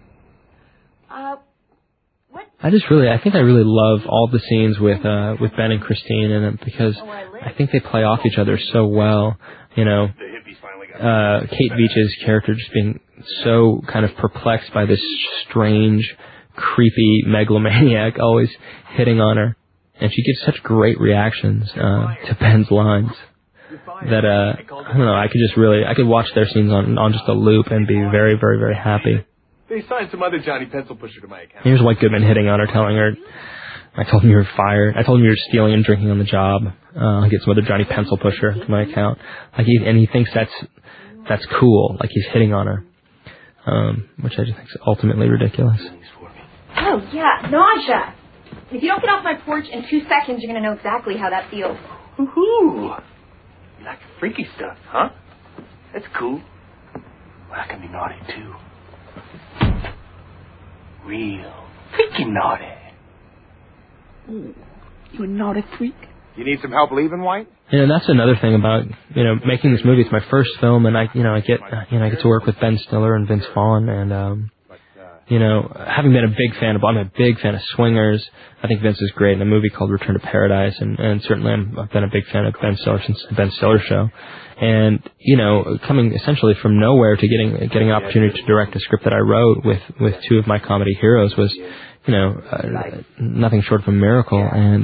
What? I think I really love all the scenes with Ben and Christine in it because I think they play off each other so well. You know, Kate Veach's character just being so kind of perplexed by this strange, creepy megalomaniac always hitting on her, and she gives such great reactions to Ben's lines. That I don't know, I could watch their scenes on just a loop and be very, very, very happy. They signed some other Johnny Pencil Pusher to my account. Here's White Goodman hitting on her, telling her, "I told him you were fired. I told him you were stealing and drinking on the job. I'll get some other Johnny Pencil Pusher to my account." And he thinks that's cool, like he's hitting on her, which I just think is ultimately ridiculous. Oh yeah, nausea. If you don't get off my porch in 2 seconds, you're gonna know exactly how that feels. Woohoo! You like freaky stuff, huh? That's cool. Well, I can be naughty, too. Real freaking naughty. Ooh, you a naughty freak? You need some help leaving, White? You know, that's another thing about, making this movie. It's my first film, and I get to work with Ben Stiller and Vince Vaughn, and having been I'm a big fan of Swingers. I think Vince is great in a movie called Return to Paradise, and certainly I've been a big fan of Ben Stiller since the Ben Stiller Show. And, coming essentially from nowhere to getting an opportunity to direct a script that I wrote with two of my comedy heroes was, nothing short of a miracle. And,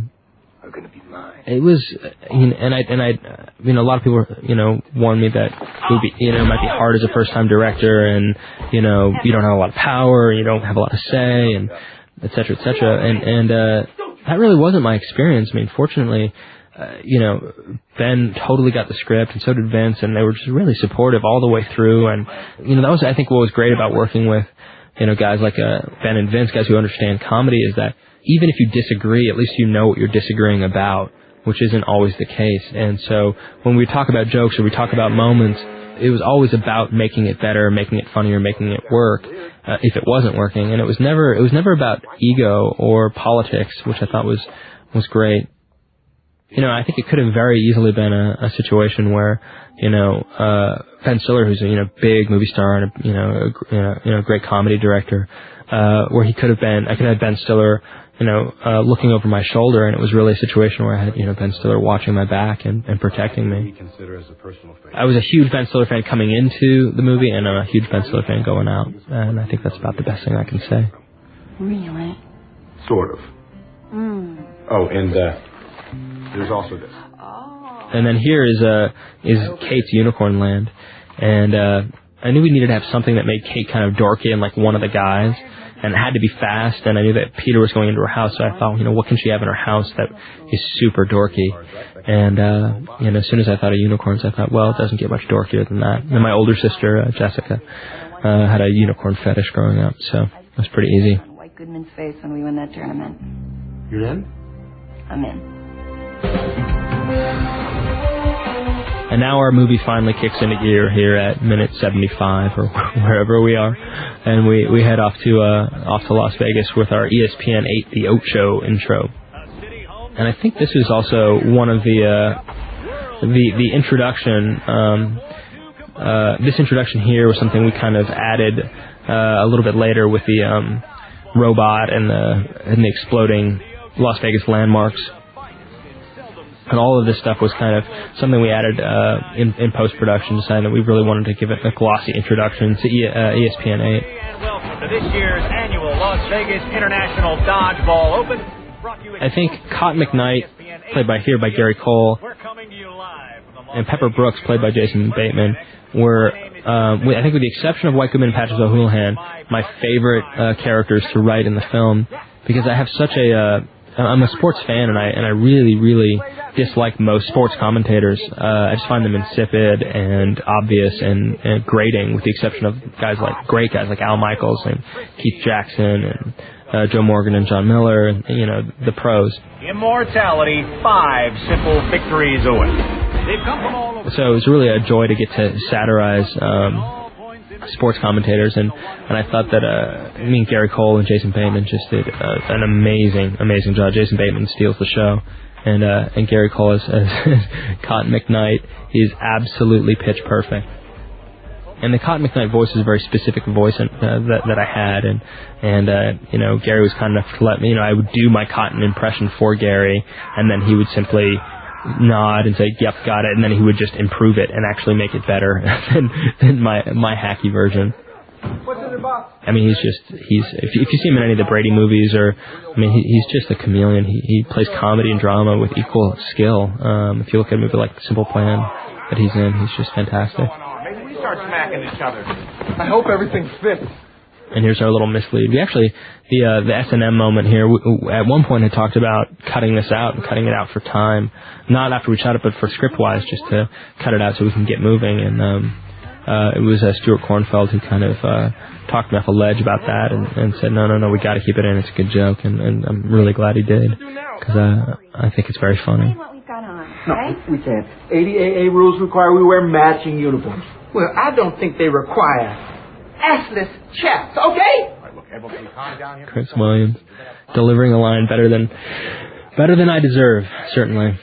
it was, a lot of people, warned me that it would be, it might be hard as a first-time director, and, you don't have a lot of power, and you don't have a lot to say, and et cetera, et cetera. And that really wasn't my experience. I mean, fortunately, Ben totally got the script, and so did Vince, and they were just really supportive all the way through. And, that was, I think, what was great about working with, guys like Ben and Vince, guys who understand comedy, is that even if you disagree, at least you know what you're disagreeing about, which isn't always the case. And so when we talk about jokes or we talk about moments, it was always about making it better, making it funnier, making it work, if it wasn't working. And it was never about ego or politics, which I thought was great. I think it could have very easily been a situation where, Ben Stiller, who's a, big movie star and a great comedy director, where I could have had Ben Stiller, looking over my shoulder, and it was really a situation where I had, Ben Stiller watching my back and protecting me. I was a huge Ben Stiller fan coming into the movie, and I'm a huge Ben Stiller fan going out, and I think that's about the best thing I can say. Really? Sort of. Oh, and there's also this. And then here is Kate's Unicorn Land, and I knew we needed to have something that made Kate kind of dorky and like one of the guys, and it had to be fast, and I knew that Peter was going into her house, so I thought, what can she have in her house that is super dorky? And, as soon as I thought of unicorns, I thought, well, it doesn't get much dorkier than that. And my older sister, Jessica, had a unicorn fetish growing up, so it was pretty easy. White Goodman's face when we win that tournament. You're in? I'm in. And now our movie finally kicks into gear here at minute 75 or wherever we are, and we head off to Las Vegas with our ESPN 8 The Ocho intro. And I think this is also one of the introduction. This introduction here was something we kind of added a little bit later with the robot and the exploding Las Vegas landmarks. And all of this stuff was kind of something we added in post-production, deciding that we really wanted to give it a glossy introduction to ESPN 8. And welcome to this year's annual Las Vegas International Dodgeball Open. I think Cotton McKnight, played by Gary Cole, and Pepper Brooks, played by Jason Bateman, were, I think with the exception of White Goodman and Patrick O'Houlihan, my favorite characters to write in the film, because I have such I'm a sports fan, and I really, really dislike most sports commentators. I just find them insipid and obvious and grating, with the exception of great guys like Al Michaels and Keith Jackson and Joe Morgan and John Miller, and the pros. Immortality, 5 simple victories away. They've come from all over. So it was really a joy to get to satirize sports commentators, and I thought that Gary Cole and Jason Bateman just did an amazing job. Jason Bateman steals the show, and Gary Cole as Cotton McKnight is absolutely pitch perfect. And the Cotton McKnight voice is a very specific voice that I had, and Gary was kind enough to let me, I would do my Cotton impression for Gary, and then he would simply nod and say, yep, got it, and then he would just improve it and actually make it better than my hacky version. What's in the box? If you see him in any of the Brady movies, he's just a chameleon. He plays comedy and drama with equal skill. If you look at a movie like Simple Plan that he's in, he's just fantastic. Maybe we start smacking each other. I hope everything fits. And here's our little mislead. We actually, the S&M moment here, we at one point had talked about cutting this out and cutting it out for time. Not after we shot it, but for script-wise, just to cut it out so we can get moving. And it was Stuart Kornfeld who kind of talked me off a ledge about that and said, no, we got to keep it in. It's a good joke. And I'm really glad he did, because I think it's very funny. What we've got on, No, okay? we can't. ADAA rules require we wear matching uniforms. Well, I don't think they require assless chaps, okay? Chris Williams, delivering a line better than I deserve, certainly.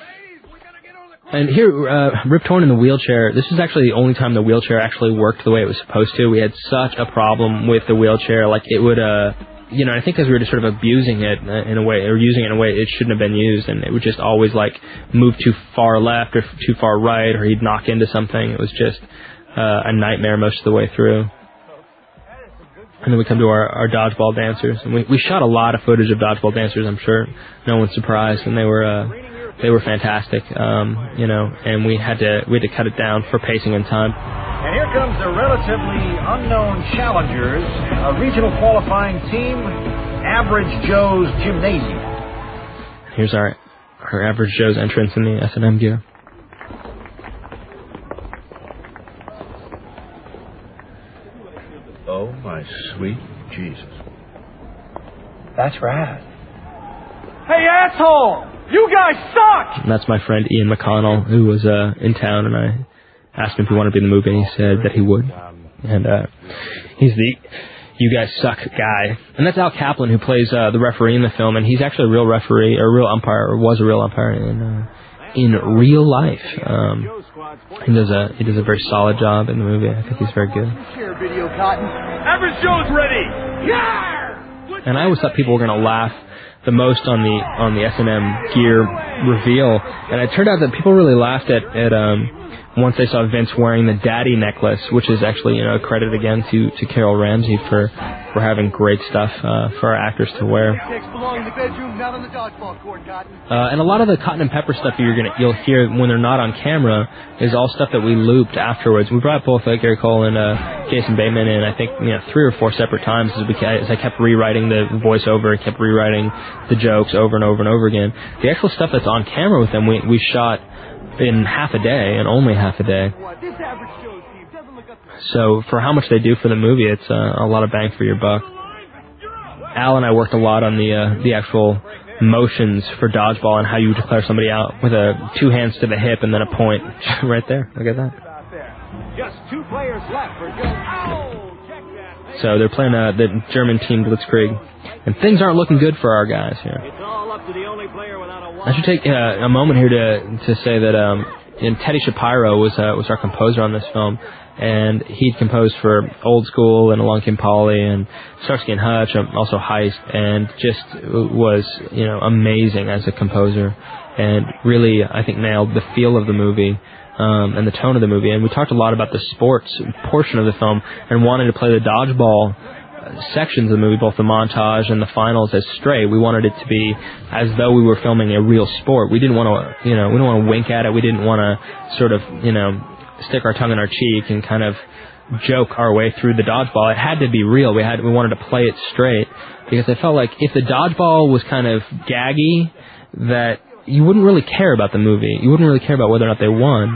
And here, Rip Torn in the wheelchair. This is actually the only time the wheelchair actually worked the way it was supposed to. We had such a problem with the wheelchair, like it would, I think because we were just sort of abusing it in a way, or using it in a way it shouldn't have been used, and it would just always like move too far left or too far right, or he'd knock into something. It was just a nightmare most of the way through. And then we come to our dodgeball dancers, and we shot a lot of footage of dodgeball dancers. I'm sure no one's surprised, and they were fantastic, and we had to cut it down for pacing and time. And here comes the relatively unknown challengers, a regional qualifying team, Average Joe's Gymnasium. Here's our Average Joe's entrance in the S&M gear. Oh, my sweet Jesus. That's right. Hey, asshole! You guys suck! And that's my friend Ian McConnell, who was in town, and I asked him if he wanted to be in the movie, and he said that he would. And he's the "you guys suck" guy. And that's Al Kaplan, who plays the referee in the film, and he's actually a real referee, or a real umpire, or was a real umpire in real life. He does a very solid job in the movie. I think he's very good. Share video, Cotton. Average Joe's ready! Yeah! And I always thought people were going to laugh the most on the S&M gear reveal, and it turned out that people really laughed at once they saw Vince wearing the daddy necklace, which is actually, you know, credit again to Carol Ramsey for having great stuff for our actors to wear. And a lot of the Cotton and Pepper stuff you'll hear when they're not on camera is all stuff that we looped afterwards. We brought both Gary Cole and Jason Bateman in, I think, 3 or 4 separate times as I kept rewriting the voiceover, kept rewriting the jokes over and over and over again. The actual stuff that's on camera with them, we shot in half a day, and only half a day. So for how much they do for the movie, it's a lot of bang for your buck. Al and I worked a lot on the actual motions for dodgeball and how you declare somebody out with 2 hands to the hip and then a point right there. Look at that. Just 2 players left for Joe. Check that. So they're playing the German team Blitzkrieg, and things aren't looking good for our guys here. It's all up to the only player without a I should take a moment here to say that Teddy Shapiro was our composer on this film, and he'd composed for Old School and Along Came Polly and Starsky and Hutch, also Heist, and just was amazing as a composer, and really I think nailed the feel of the movie and the tone of the movie. And we talked a lot about the sports portion of the film and wanted to play the dodgeball sections of the movie, both the montage and the finals, as straight. We wanted it to be as though we were filming a real sport. We didn't want to, we didn't want to wink at it. We didn't want to sort of, stick our tongue in our cheek and kind of joke our way through the dodgeball. It had to be real. We wanted to play it straight, because I felt like if the dodgeball was kind of gaggy, that you wouldn't really care about the movie. You wouldn't really care about whether or not they won.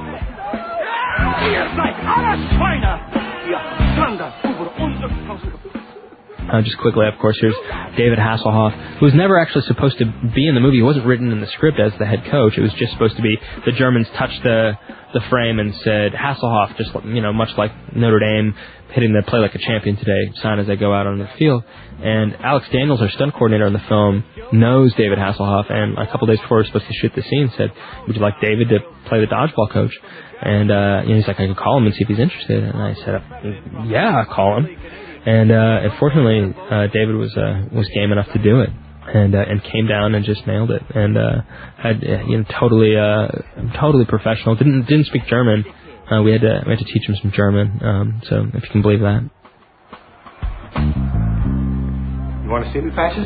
Just quickly, of course, here's David Hasselhoff, who was never actually supposed to be in the movie. He wasn't written in the script as the head coach. It was just supposed to be the Germans touched the frame and said, Hasselhoff, just, much like Notre Dame hitting the play like a champion today sign as they go out on the field. And Alex Daniels, our stunt coordinator on the film, knows David Hasselhoff, and a couple days before we were supposed to shoot the scene said, would you like David to play the dodgeball coach? And he's like, I could call him and see if he's interested. And I said, yeah, I'll call him. And fortunately, David was game enough to do it, and came down and just nailed it, and had totally professional. Didn't speak German. We had to teach him some German. So if you can believe that. You want to see me, Patches?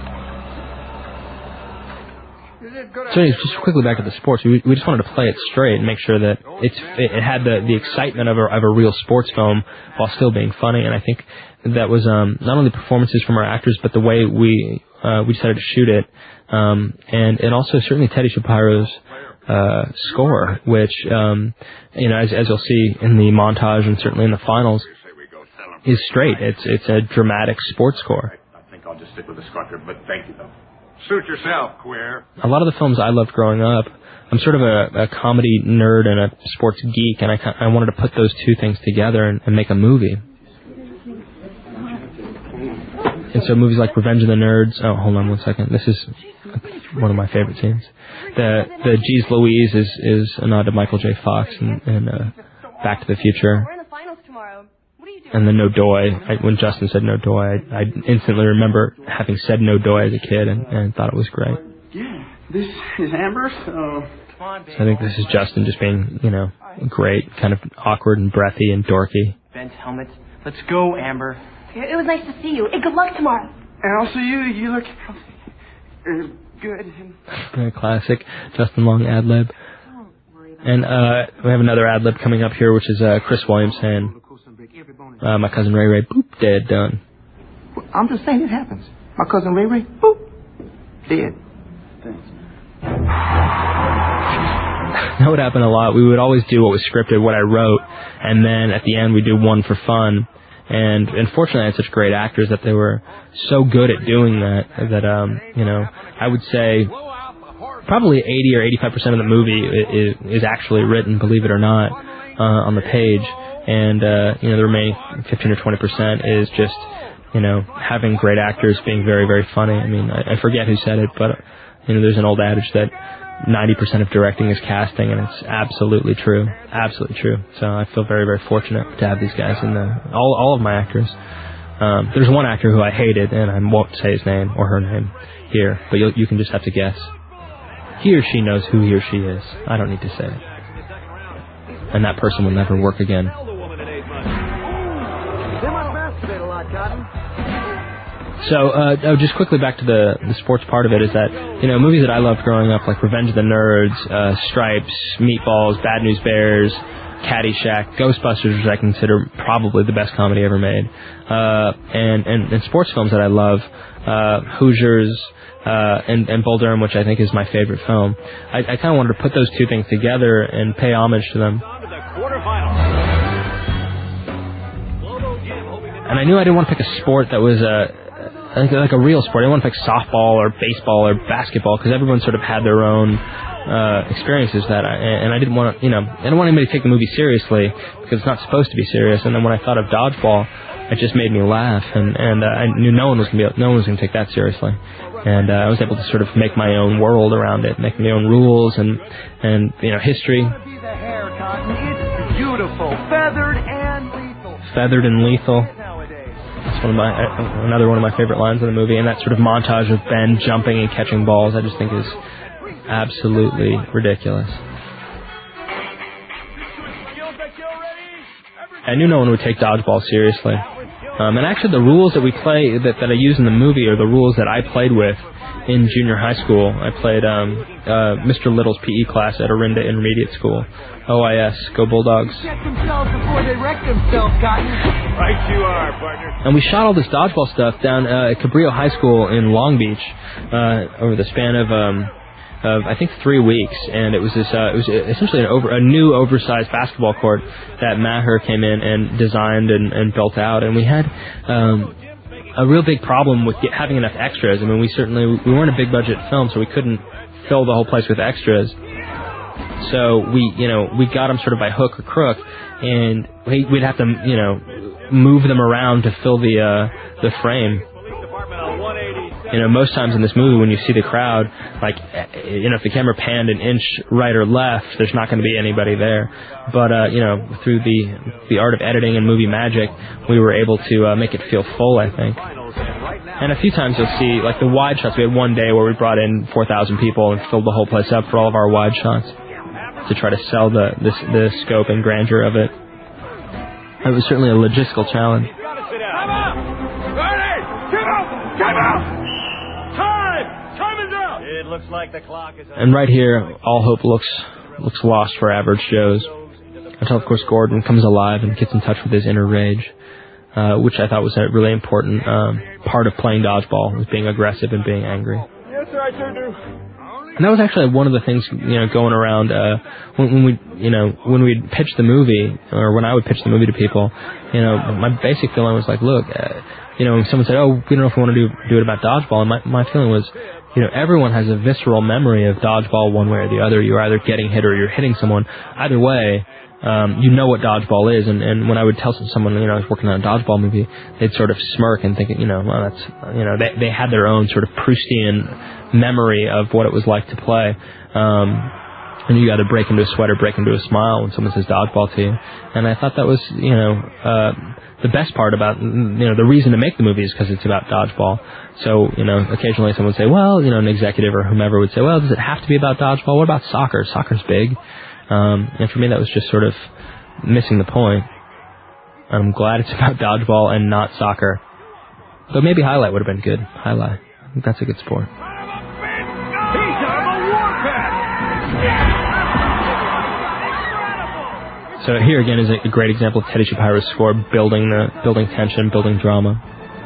So just quickly back to the sports, we just wanted to play it straight and make sure that it had the excitement of a real sports film while still being funny. And I think that was not only performances from our actors, but the way we decided to shoot it, and also certainly Teddy Shapiro's score, which as you'll see in the montage and certainly in the finals, is straight. It's a dramatic sports score. I think I'll just stick with the Scarter, but thank you though. Suit yourself, queer. A lot of the films I loved growing up, I'm sort of a comedy nerd and a sports geek, and I wanted to put those two things together and make a movie. And so movies like Revenge of the Nerds. Oh, hold on one second. This is one of my favorite scenes. The Jeez Louise is a nod to Michael J. Fox and Back to the Future. We're in the finals tomorrow. What are you doing? And the No Doy. When Justin said No Doy, I instantly remember having said No Doy as a kid and thought it was great. Yeah, this is Amber. So I think this is Justin just being, great, kind of awkward and breathy and dorky. Bent helmet. Let's go, Amber. It was nice to see you. And good luck tomorrow. And also you look good. Very classic Justin Long ad-lib. And we have another ad-lib coming up here, which is Chris Williams saying, my cousin Ray Ray, boop, dead, done. I'm just saying it happens. My cousin Ray Ray, boop, dead. Thanks. That would happen a lot. We would always do what was scripted, what I wrote, and then at the end we do one for fun. And fortunately, I had such great actors that they were so good at doing that I would say probably 80 or 85% of the movie is actually written, believe it or not, on the page. And the remaining 15 or 20% is just having great actors being very, very funny. I mean, I forget who said it, but there's an old adage that 90% of directing is casting, and it's absolutely true. Absolutely true. So I feel very, very fortunate to have these guys in all of my actors. There's one actor who I hated, and I won't say his name or her name, here, but you can just have to guess. He or she knows who he or she is. I don't need to say it. And that person will never work again. So, just quickly back to the sports part of it is that, movies that I loved growing up, like Revenge of the Nerds, Stripes, Meatballs, Bad News Bears, Caddyshack, Ghostbusters, which I consider probably the best comedy ever made, and sports films that I love, Hoosiers, and Bull Durham, which I think is my favorite film. I kind of wanted to put those two things together and pay homage to them. And I knew I didn't want to pick a sport that was like a real sport. I didn't want to pick softball or baseball or basketball because everyone sort of had their own experiences and I didn't want to, I didn't want anybody to take the movie seriously because it's not supposed to be serious. And then when I thought of Dodgeball, it just made me laugh, and I knew no one was going to take that seriously. And I was able to sort of make my own world around it, make my own rules and history. Beautiful, feathered and lethal. Feathered and lethal. That's another one of my favorite lines in the movie, and that sort of montage of Ben jumping and catching balls, I just think is absolutely ridiculous. I knew no one would take Dodgeball seriously. And actually the rules that we play, that I use in the movie are the rules that I played with in junior high school. I played Mr. Little's PE class at Orinda Intermediate School. OIS, go Bulldogs. Check themselves before they wreck themselves, Cotton. Right you are, partner. And we shot all this dodgeball stuff down at Cabrillo High School in Long Beach over the span of I think 3 weeks, and it was essentially a new oversized basketball court that Maher came in and designed and built out, and we had a real big problem with having enough extras. I mean, we weren't a big budget film, so we couldn't fill the whole place with extras. So we got them sort of by hook or crook, and we'd have to move them around to fill the frame. Most times in this movie when you see the crowd, if the camera panned an inch right or left, there's not going to be anybody there. But, through the art of editing and movie magic, we were able to make it feel full, I think. And a few times you'll see, the wide shots, we had one day where we brought in 4,000 people and filled the whole place up for all of our wide shots to try to sell the scope and grandeur of it. It was certainly a logistical challenge. Time out! Time is out! It looks like the clock is up. And right here, all hope looks lost for Average Joe's. Until, of course, Gordon comes alive and gets in touch with his inner rage, which I thought was a really important part of playing dodgeball, was being aggressive and being angry. Yes, sir, I sure do. And that was actually one of the things, going around when we'd pitch the movie, or when I would pitch the movie to people. My basic feeling was look. When someone said, we don't know if we want to do it about dodgeball, and my feeling was, everyone has a visceral memory of dodgeball one way or the other. You're either getting hit or you're hitting someone. Either way, you know what dodgeball is. And when I would tell someone, I was working on a dodgeball movie, they'd sort of smirk and think, well, that's, they had their own sort of Proustian memory of what it was like to play. And you got to break into a sweat or break into a smile when someone says dodgeball to you. And I thought that was, the best part about, the reason to make the movie is because it's about dodgeball. So, occasionally someone would say, well, an executive or whomever would say, well, does it have to be about dodgeball? What about soccer? Soccer's big. And for me, that was just sort of missing the point. I'm glad it's about dodgeball and not soccer. But maybe Highlight would have been good. Highlight. I think that's a good sport. So here again is a great example of Teddy Shapiro's score, building tension, building drama.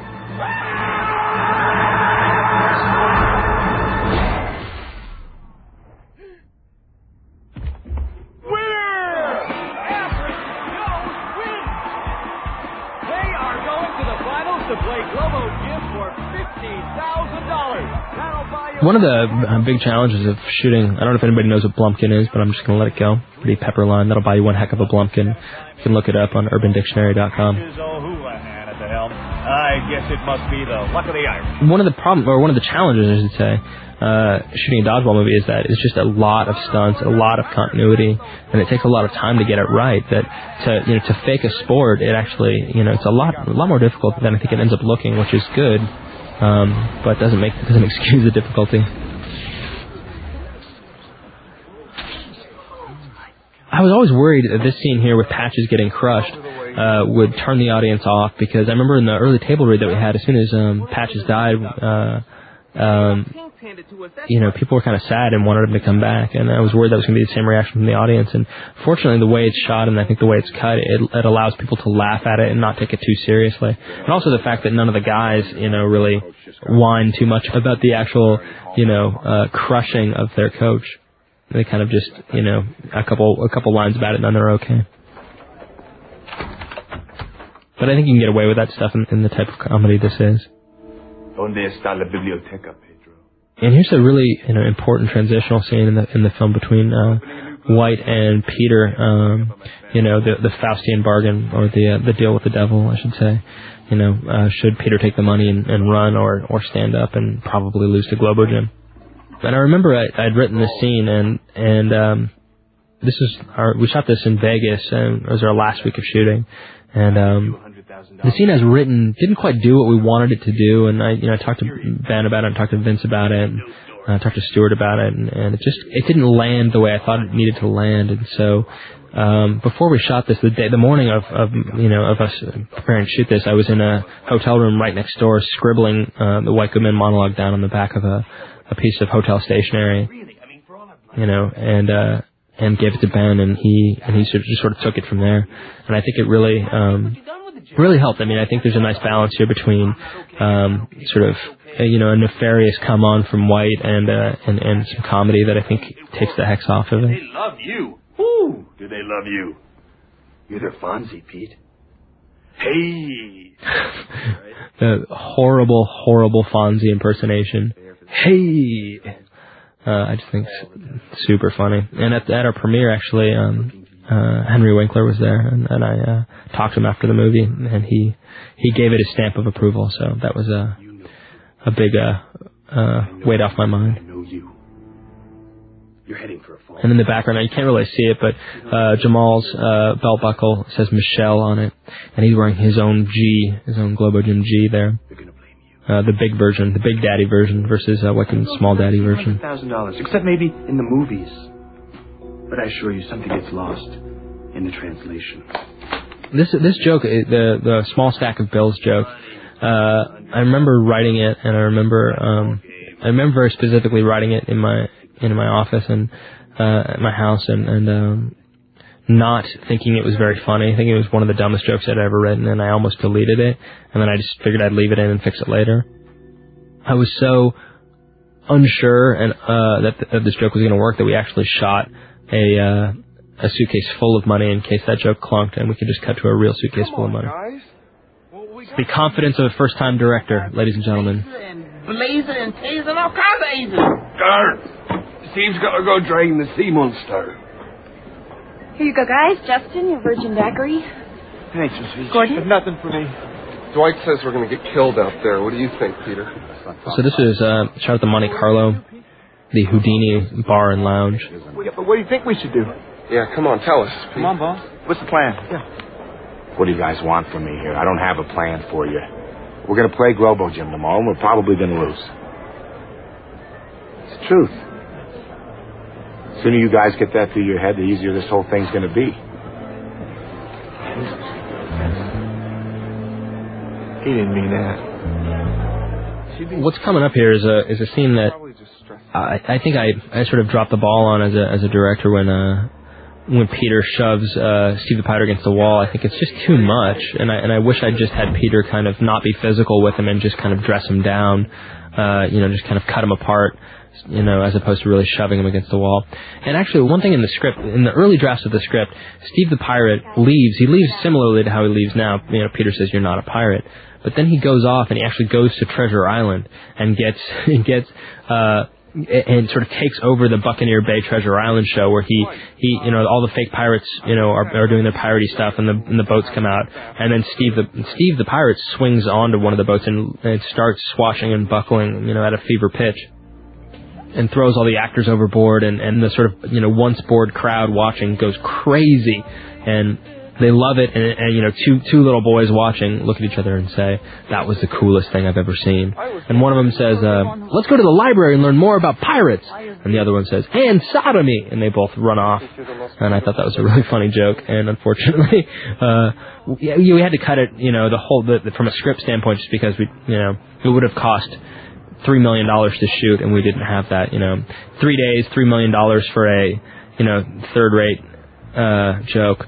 One of the big challenges of shooting, I don't know if anybody knows what Blumpkin is, but I'm just going to let it go. Pretty pepper line. That'll buy you one heck of a Blumpkin. You can look it up on UrbanDictionary.com. I guess it must be the luck of the Irish. One of the challenges, I should say, shooting a dodgeball movie is that it's just a lot of stunts, a lot of continuity, and it takes a lot of time to get it right. That to fake a sport, it actually, it's a lot more difficult than I think it ends up looking, which is good. but doesn't excuse the difficulty. I was always worried that this scene here with Patches getting crushed would turn the audience off, because I remember in the early table read that we had, as soon as Patches died, people were kind of sad and wanted him to come back, and I was worried that was going to be the same reaction from the audience. And fortunately, the way it's shot and I think the way it's cut, it allows people to laugh at it and not take it too seriously. And also the fact that none of the guys, really whine too much about the actual, crushing of their coach. They kind of just, a couple lines about it, and then they're okay. But I think you can get away with that stuff in the type of comedy this is. ¿Dónde está la biblioteca, Pedro? And here's a really, important transitional scene in the film between White and Peter. The Faustian bargain, or the deal with the devil, I should say. Should Peter take the money and run, or stand up and probably lose to Globo Gym? And I remember I'd written this scene, and this is we shot this in Vegas, and it was our last week of shooting, and the scene as written didn't quite do what we wanted it to do, and I talked to Ben about it, and talked to Vince about it, and I talked to Stuart about it, and it didn't land the way I thought it needed to land. And so before we shot this, the morning of us preparing to shoot this, I was in a hotel room right next door, scribbling the White Good Men monologue down on the back of a piece of hotel stationery, and gave it to Ben, and he just sort of took it from there. And I think it really helped. I think there's a nice balance here between a nefarious come on from White and some comedy that I think takes the hex off of it. They love you. Woo! Do they love you? You're their Fonzie, Pete. Hey! The horrible, horrible Fonzie impersonation. Hey! I just think it's super funny. And at our premiere, actually, Henry Winkler was there, and I talked to him after the movie, and he gave it his stamp of approval. So that was a big weight off my mind. You're heading for a fall. And in the background, now you can't really see it, but Jamal's belt buckle says Michelle on it, and he's wearing his own Globo Gym G there. The big version, the Big Daddy version versus Wiccan's Small Daddy version. $100,000, except maybe in the movies. But I assure you, something gets lost in the translation. This joke, the small stack of bills joke, I remember writing it, and I remember very specifically writing it in my office and at my house, and not thinking it was very funny, thinking it was one of the dumbest jokes I'd ever written, and I almost deleted it, and then I just figured I'd leave it in and fix it later. I was so unsure and that this joke was going to work that we actually shot a suitcase full of money in case that joke clunked, and we could just cut to a real suitcase full of money. The confidence of a first-time director, ladies and gentlemen. Blazing and tasing all kinds of agents. Guard! Steve's got to go drain the sea monster. Here you go, guys. Justin, your virgin daiquiri. Thanks, Miss Veach. Gordon? Nothing for me. Dwight says we're going to get killed out there. What do you think, Peter? So this is shot at the Monte Carlo, the Houdini Bar and Lounge. But what do you think we should do? Yeah, come on, tell us. Come on, boss. What's the plan? Yeah. What do you guys want from me here? I don't have a plan for you. We're going to play Globo Gym tomorrow, and we're probably going to lose. It's the truth. The sooner you guys get that through your head, the easier this whole thing's going to be. He didn't mean that. What's coming up here is a scene that I think I sort of dropped the ball on as a director when Peter shoves Steve the Pirate against the wall. I think it's just too much, and I wish I'd just had Peter kind of not be physical with him and just kind of dress him down, just kind of cut him apart, as opposed to really shoving him against the wall. And actually, one thing in the script, in the early drafts of the script, Steve the Pirate leaves. He leaves similarly to how he leaves now. Peter says, "You're not a pirate," but then he goes off and he actually goes to Treasure Island and and sort of takes over the Buccaneer Bay Treasure Island show, where he all the fake pirates are doing their piratey stuff, and the boats come out, and then Steve the Pirate swings onto one of the boats and starts swashing and buckling at a fever pitch, and throws all the actors overboard, and the sort of once bored crowd watching goes crazy, and they love it, and you know, two little boys watching look at each other and say, "That was the coolest thing I've ever seen." And one of them says, "Let's go to the library and learn more about pirates." And the other one says, "And sodomy," and they both run off. And I thought that was a really funny joke. And unfortunately, we had to cut it, you know, from a script standpoint, just because it would have cost $3 million to shoot, and we didn't have that. You know, 3 days, $3 million for a third-rate joke.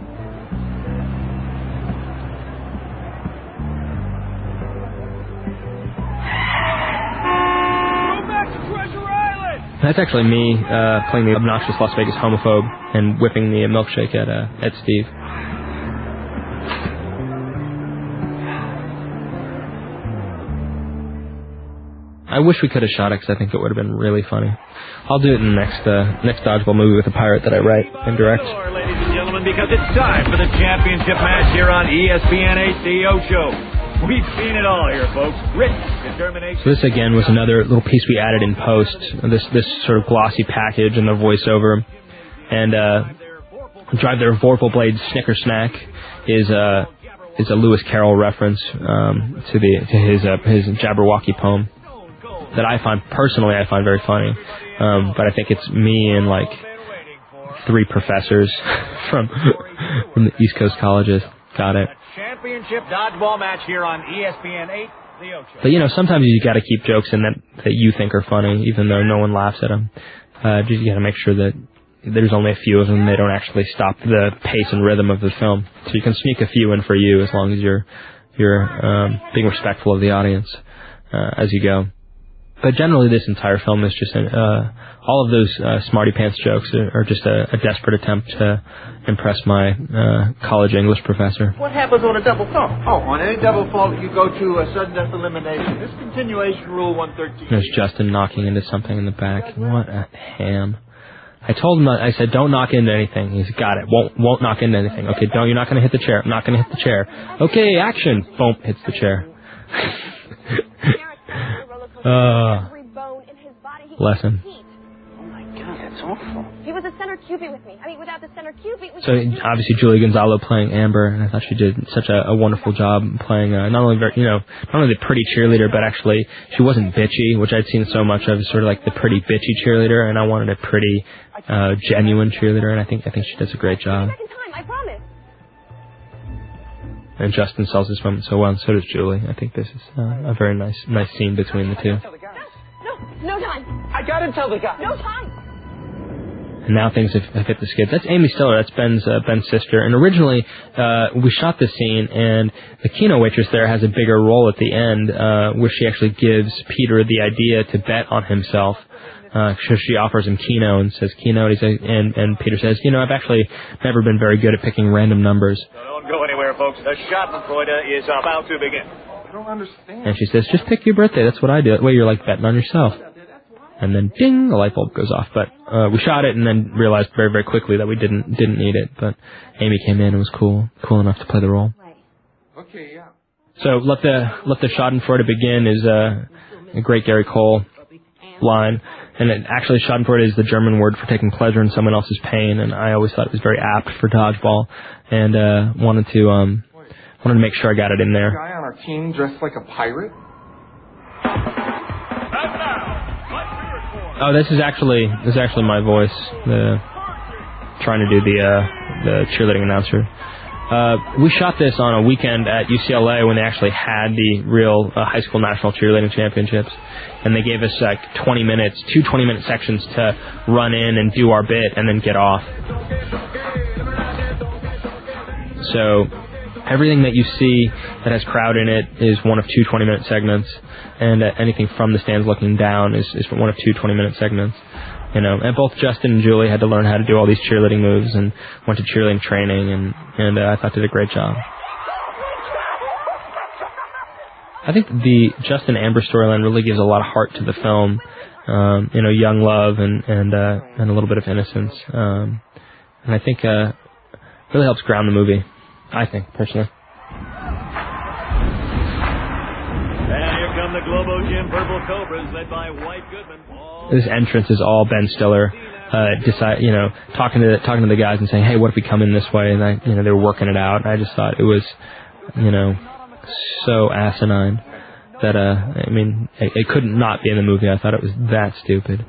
That's actually me playing the obnoxious Las Vegas homophobe and whipping the milkshake at Steve. I wish we could have shot it, because I think it would have been really funny. I'll do it in the next Dodgeball movie with a pirate that I write and direct. Ladies and gentlemen, because it's time for the championship match here on ESPN 8, the O Show. We've seen it all here, folks. Grit, determination. So this again was another little piece we added in post. This sort of glossy package and the voiceover, and Drive Their Vorpal Blade Snicker Snack is a Lewis Carroll reference to his Jabberwocky poem that I find very funny. But I think it's me and like 3 professors from the East Coast colleges got it. Championship dodgeball match here on ESPN 8, the O Show. But you know, sometimes you got to keep jokes in that you think are funny, even though no one laughs at them. You got to make sure that there's only a few of them. They don't actually stop the pace and rhythm of the film. So you can sneak a few in for you, as long as you're being respectful of the audience as you go. But generally, this entire film is just all of those smarty pants jokes are just a desperate attempt to impress my college English professor. What happens on a double fault? Oh, on any double fault, you go to a sudden death elimination. Discontinuation rule 113. There's Justin knocking into something in the back. What a ham! I told him, I said, "Don't knock into anything." He's got it. Won't knock into anything. Okay, you're not going to hit the chair. I'm not going to hit the chair. Okay, action. Boom, hits the chair. Lesson. Oh my God, that's awful. He was a center cupid with me. I mean, without the center cupid. So obviously Julie Gonzalo playing Amber, and I thought she did such a wonderful job playing not only the pretty cheerleader, but actually she wasn't bitchy, which I'd seen so much of, sort of like the pretty bitchy cheerleader, and I wanted a pretty genuine cheerleader, and I think she does a great job. Second time, I promise. And Justin sells this moment so well, and so does Julie. I think this is a very nice scene between the two. No time. I gotta tell the guy. No time. And now things have hit the skids. That's Amy Stiller. That's Ben's sister. And originally, we shot this scene, and the Keno waitress there has a bigger role at the end, where she actually gives Peter the idea to bet on himself. So she offers him Keno and says Keno, and Peter says, I've actually never been very good at picking random numbers. Don't go anywhere, folks. The Schadenfreude is about to begin. I don't understand. And she says, "Just pick your birthday. That's what I do. That way you're like betting on yourself." And then ding, the light bulb goes off. But we shot it and then realized very, very quickly that we didn't need it. But Amy came in and was cool enough to play the role. Okay, yeah. So let the Schadenfreude begin is a great Gary Cole line. And actually, Schadenfreude is the German word for taking pleasure in someone else's pain. And I always thought it was very apt for dodgeball, and wanted to make sure I got it in there. Guy on our team dressed like a pirate? Oh, this is actually my voice, trying to do the cheerleading announcer. We shot this on a weekend at UCLA when they actually had the real high school national cheerleading championships, and they gave us like 20 minutes, 2 20-minute sections to run in and do our bit and then get off. So everything that you see that has crowd in it is one of 2 20-minute segments, and anything from the stands looking down is one of 2 20-minute segments. And both Justin and Julie had to learn how to do all these cheerleading moves and went to cheerleading training, and I thought did a great job. I think the Justin Amber storyline really gives a lot of heart to the film. Young love and a little bit of innocence, and I think really helps ground the movie. I think, personally. And here come the Globo Gym Purple Cobras, led by White Goodman. This entrance is all Ben Stiller. talking to the guys and saying, hey, what if we come in this way? And they were working it out. And I just thought it was, so asinine that, it could not be in the movie. I thought it was that stupid.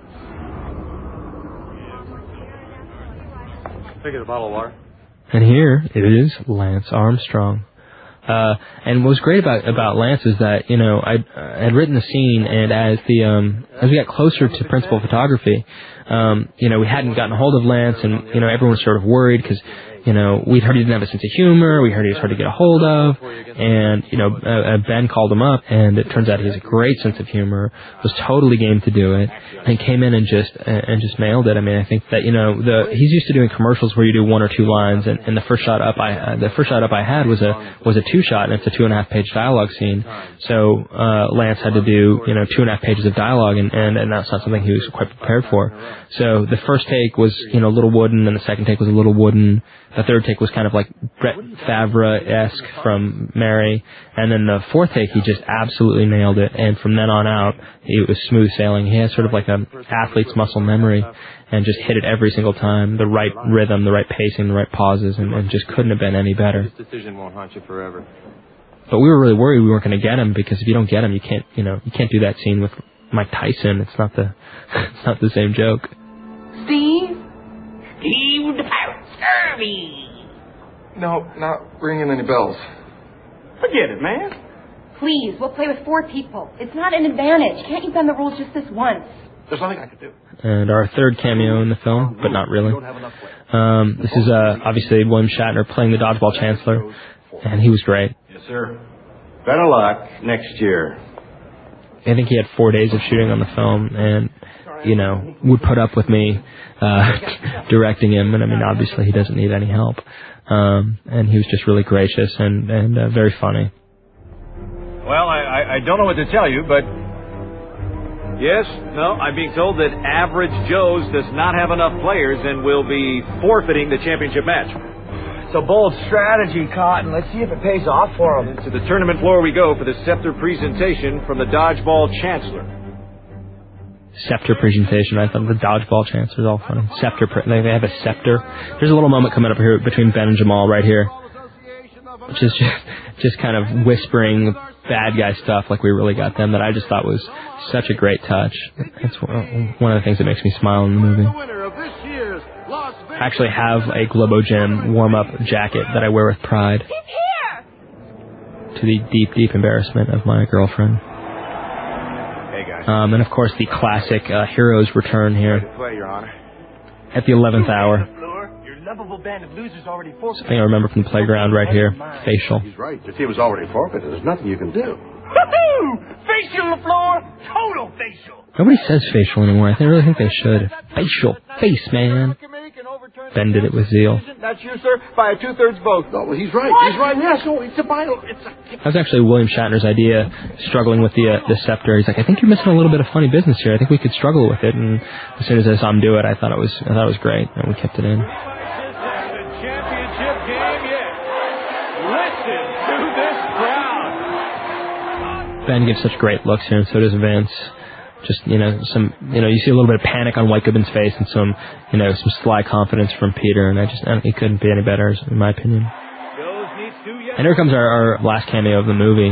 Take a bottle of water. And here it is, Lance Armstrong. And what was great about Lance is that, I had written the scene, and as we got closer to principal photography, we hadn't gotten a hold of Lance, and, everyone was sort of worried because, we'd heard he didn't have a sense of humor, we heard he was hard to get a hold of, and, Ben called him up, and it turns out he has a great sense of humor, was totally game to do it, and came in and just nailed it. I mean, I think that, he's used to doing commercials where you do 1 or 2 lines, and the first shot up I had was a 2-shot, and it's a 2.5-page dialogue scene. So, Lance had to do, 2.5 pages of dialogue, and that's not something he was quite prepared for. So the first take was, a little wooden, and the second take was a little wooden. The third take was kind of like Brett Favre-esque from Mary. And then the fourth take, he just absolutely nailed it. And from then on out, it was smooth sailing. He has sort of like an athlete's muscle memory and just hit it every single time. The right rhythm, the right pacing, the right pauses, and just couldn't have been any better. This decision won't haunt you forever. But we were really worried we weren't going to get him, because if you don't get him, you can't do that scene with Mike Tyson. It's not the same joke. Steve the Pirate, Scurvy. No, not ringing any bells. Forget it, man. Please, we'll play with 4 people. It's not an advantage. Can't you bend the rules just this once? There's nothing I could do. And our third cameo in the film, but not really. This is obviously William Shatner playing the Dodgeball Chancellor, and he was great. Yes, sir. Better luck next year. I think he had 4 days of shooting on the film, and would put up with me directing him. And I mean, obviously he doesn't need any help. And he was just really gracious and very funny. Well, I don't know what to tell you, but yes, no, I'm being told that Average Joe's does not have enough players and will be forfeiting the championship match. It's a bold strategy, Cotton. Let's see if it pays off for them. To the tournament floor we go for the scepter presentation from the Dodgeball Chancellor. Scepter presentation. I thought the Dodgeball Chancellor is all funny. Scepter. They have a scepter. There's a little moment coming up here between Ben and Jamal right here, which is just kind of whispering bad guy stuff like we really got them, that I just thought was such a great touch. It's one of the things that makes me smile in the movie. I actually have a Globo Gym warm-up jacket that I wear with pride, to the deep, deep embarrassment of my girlfriend. Hey, guys. And, of course, the classic Heroes return here Play, Your Honor. at the 11th hour. Your lovable band of losers already forfeited. Something I remember from the playground right here. Facial. He's right. The team was already forfeited. There's nothing you can do. Woohoo! Facial on the floor. Total facial. Nobody says facial anymore. I really think they should. Facial. Face, man. Ben did it with zeal. That's you, sir, by a 2/3 vote. No, well, he's right. What? He's right. Yes, no, it's a vital. That was actually William Shatner's idea, struggling with the scepter. He's like, I think you're missing a little bit of funny business here. I think we could struggle with it. And as soon as I saw him do it, I thought it was great, and we kept it in. The championship game yet. Listen to this crowd. Ben gives such great looks here, and so does Vince. Just, you see a little bit of panic on White Goodman's face and some sly confidence from Peter, and it couldn't be any better, in my opinion. And here comes our last cameo of the movie.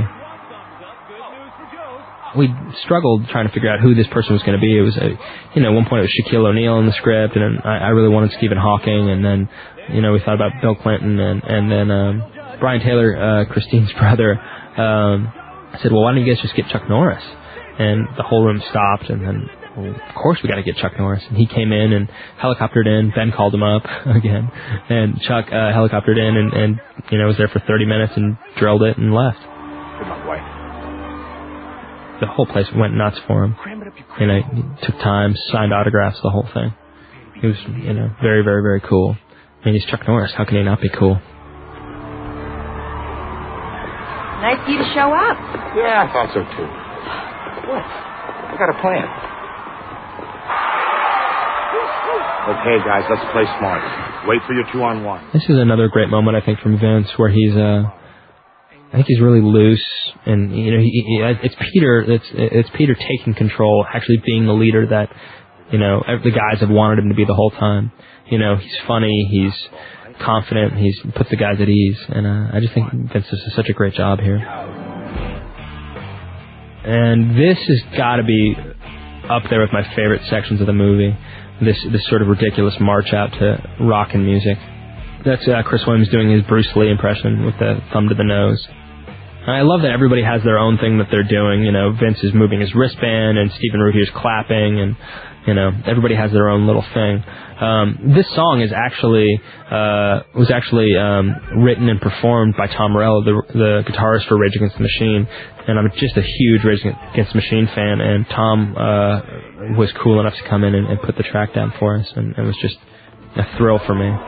We struggled trying to figure out who this person was going to be. It was, at one point it was Shaquille O'Neal in the script, and then I really wanted Stephen Hawking, and then, we thought about Bill Clinton, and then Brian Taylor, Christine's brother. I said, well, why don't you guys just get Chuck Norris? And the whole room stopped, and then, well, of course we got to get Chuck Norris. And he came in and helicoptered in. Ben called him up again, and Chuck helicoptered in and was there for 30 minutes and drilled it and left. Good luck, White. The whole place went nuts for him. He took time, signed autographs, the whole thing. He was, very, very, very cool. I mean, he's Chuck Norris. How can he not be cool? Nice of you to show up. Yeah, I thought so, too. What? I got a plan. Okay, guys, let's play smart. Wait for your 2-on-1. This is another great moment, I think, from Vince, where he's, I think he's really loose, and it's Peter. It's Peter taking control, actually being the leader that the guys have wanted him to be the whole time. He's funny, he's confident, he's puts the guys at ease, and I just think Vince does such a great job here. And this has got to be up there with my favorite sections of the movie. This sort of ridiculous march out to rockin' music. That's Chris Williams doing his Bruce Lee impression with the thumb to the nose. I love that everybody has their own thing that they're doing. Vince is moving his wristband, and Stephen Root is clapping, and everybody has their own little thing. This song is was actually written and performed by Tom Morello, the guitarist for Rage Against the Machine, and I'm just a huge Rage Against the Machine fan. And Tom was cool enough to come in and put the track down for us, and it was just a thrill for me.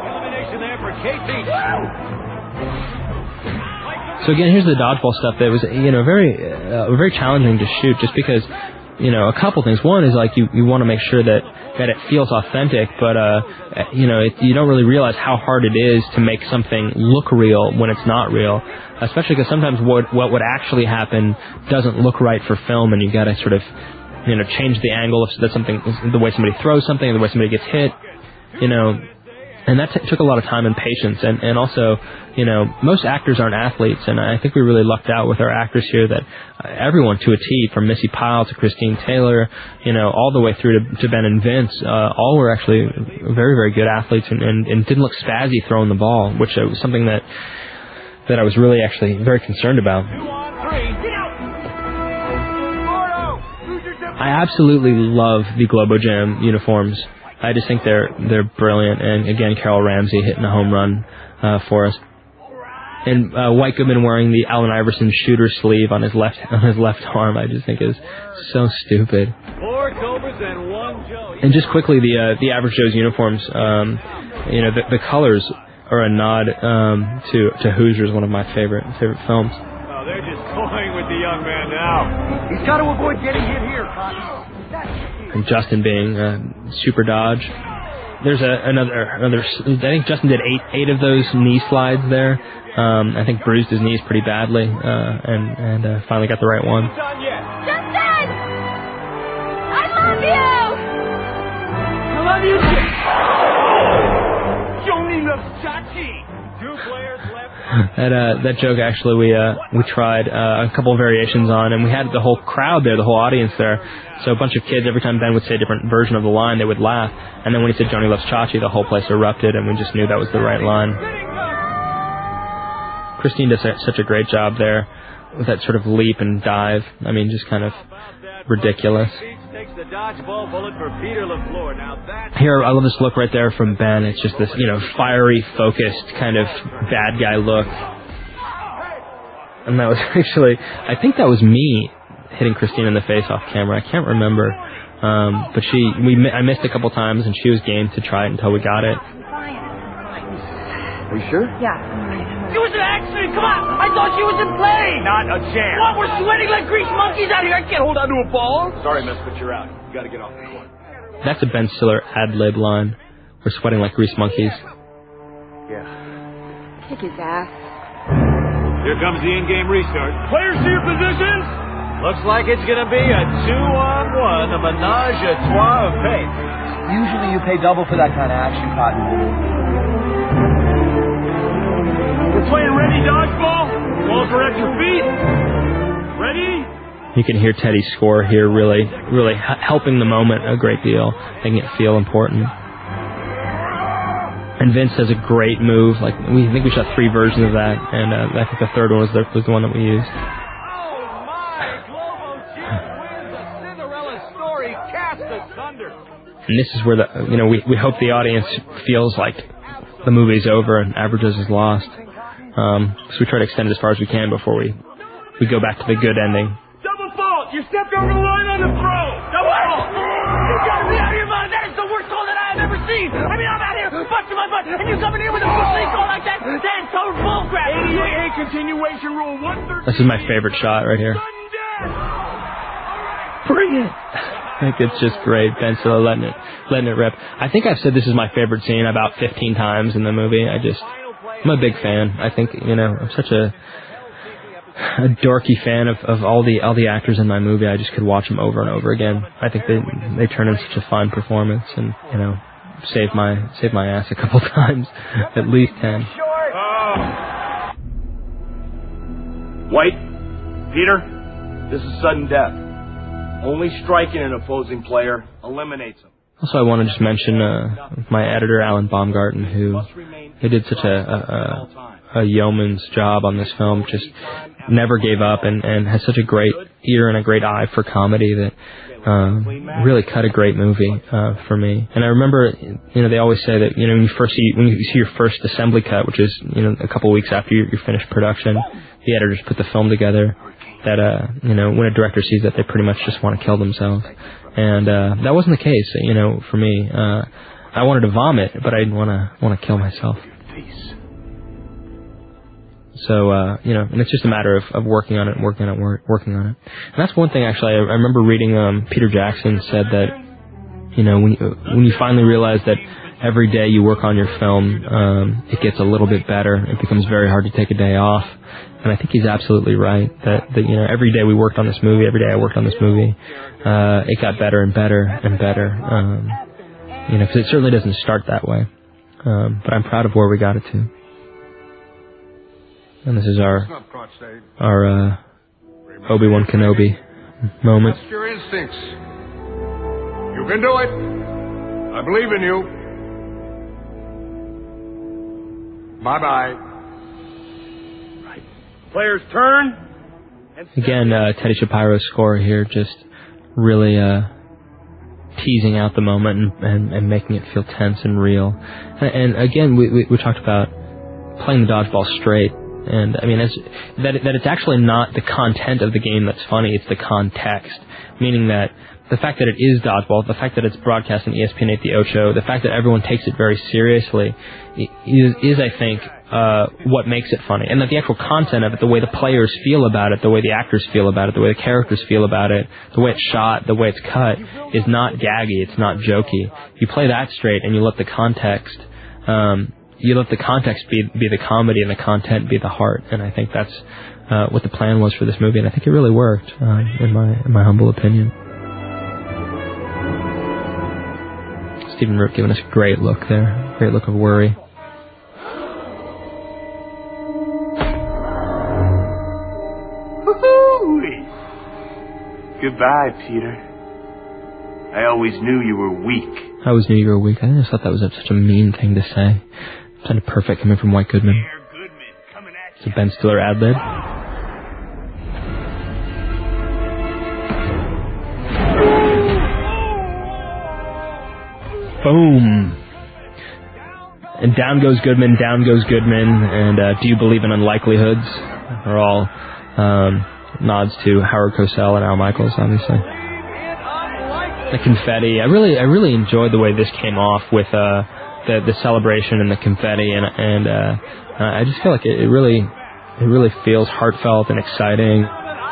So again, here's the dodgeball stuff that was very challenging to shoot, just because a couple things. One is like you want to make sure that it feels authentic, but you don't really realize how hard it is to make something look real when it's not real, especially because sometimes what would actually happen doesn't look right for film, and you got to sort of change the angle of the way somebody throws something, the way somebody gets hit, and that took a lot of time and patience, and also, most actors aren't athletes, and I think we really lucked out with our actors here that everyone to a T, from Missy Pyle to Christine Taylor, all the way through to Ben and Vince, all were actually very, very good athletes and didn't look spazzy throwing the ball, which was something that I was really actually very concerned about. I absolutely love the Globo Jam uniforms. I just think they're brilliant, and again, Carol Ramsey hitting a home run for us. And White Goodman wearing the Allen Iverson shooter sleeve on his left arm, I just think is so stupid. 4 Cobras and 1 Joe. And just quickly, the Average Joe's uniforms, the colors are a nod to Hoosiers, one of my favorite films. Oh, they're just toying with the young man now. He's got to avoid getting hit here, Cotton. And Justin being super dodge. There's another. I think Justin did eight of those knee slides there. I think bruised his knees pretty badly, and finally got the right one. Justin! I love you! I love you! Johnny loves Chachi! 2 players left. That joke actually we tried a couple of variations on, and we had the whole crowd there, the whole audience there. So a bunch of kids, every time Ben would say a different version of the line, they would laugh. And then when he said Johnny loves Chachi, the whole place erupted, and we just knew that was the right line. Christine does such a great job there with that sort of leap and dive. I mean, just kind of ridiculous. Here, I love this look right there from Ben. It's just this, fiery, focused kind of bad guy look. And that was actually, I think that was me hitting Christine in the face off camera. I can't remember. But I missed a couple times, and she was game to try it until we got it. Are you sure? Yeah. It was an accident. Come on. I thought she was in play. Not a chance. What? We're sweating like grease monkeys out here. I can't hold on to a ball. Sorry, miss, but you're out. You got to get off the court. That's a Ben Stiller ad-lib line. We're sweating like grease monkeys. Yeah. Kick his ass. Here comes the in-game restart. Players to your positions. Looks like it's going to be a 2-on-1, a menage a trois of pace. Usually you pay double for that kind of action, Cotton. We're playing ready dodgeball. Balls are at your feet. Ready? You can hear Teddy's score here really, really helping the moment a great deal, making it feel important. And Vince does a great move. Like we think we shot 3 versions of that, and I think the third one was the one that we used. And this is where we hope the audience feels like the movie's over and Average Joe's is lost. So we try to extend it as far as we can before we go back to the good ending. Double fault! You stepped over the line on the throw! Double fault! You gotta be out of your mind! That is the worst call that I have ever seen! I mean, I'm out here busting my butt, and you coming in with a bush league call like that? That's total bullcrap! 88 continuation rule 113. This is my favorite shot right here. Bring it! I think it's just great. Ben Stiller letting it rip. I think I've said this is my favorite scene about 15 times in the movie. I'm a big fan. I think, I'm such a a dorky fan of all the actors in my movie. I just could watch them over and over again. I think they turn in such a fine performance, and save my ass a couple times, at least 10. White, Peter, this is sudden death. Only striking an opposing player eliminates him. Also, I want to just mention my editor, Alan Baumgarten, who did such a yeoman's job on this film. Just never gave up and has such a great ear and a great eye for comedy that really cut a great movie for me. And I remember, they always say that when you see your first assembly cut, which is a couple of weeks after you finished production, the editors put the film together. That when a director sees that, they pretty much just want to kill themselves. And that wasn't the case, for me. I wanted to vomit, but I didn't want to kill myself. So, and it's just a matter of working on it. And that's one thing, actually, I remember reading, Peter Jackson said that, when you finally realize that every day you work on your film, it gets a little bit better. It becomes very hard to take a day off. And I think he's absolutely right that every day we worked on this movie, every day I worked on this movie, it got better and better and better. Because it certainly doesn't start that way. But I'm proud of where we got it to. And this is our Obi-Wan Kenobi moment. Trust your instincts. You can do it. I believe in you. Bye-bye. Players turn. Again, Teddy Shapiro's score here, just really teasing out the moment and making it feel tense and real. And again, we talked about playing the dodgeball straight. And I mean, that it's actually not the content of the game that's funny; it's the context. Meaning that the fact that it is dodgeball, the fact that it's broadcast on ESPN 8 The Ocho, the fact that everyone takes it very seriously, is I think what makes it funny. And that the actual content of it, the way the players feel about it, the way the actors feel about it, the way the characters feel about it, the way it's shot, the way it's cut, is not gaggy. It's not jokey. You play that straight, and you let the context. You let the context be the comedy and the content be the heart, and I think that's what the plan was for this movie, and I think it really worked, in my humble opinion. Stephen Root giving us a great look there, great look of worry. Woo-hoo-wee. Goodbye, Peter. I always knew you were weak. I always knew you were weak. I just thought that was such a mean thing to say. Kind of perfect coming from White Goodman. It's a Ben Stiller ad-lib. Boom. And down goes Goodman, and Do You Believe in Unlikelihoods? Are all nods to Howard Cosell and Al Michaels, obviously. The confetti. I really enjoyed the way this came off with the celebration and the confetti, and I just feel like it really feels heartfelt and exciting.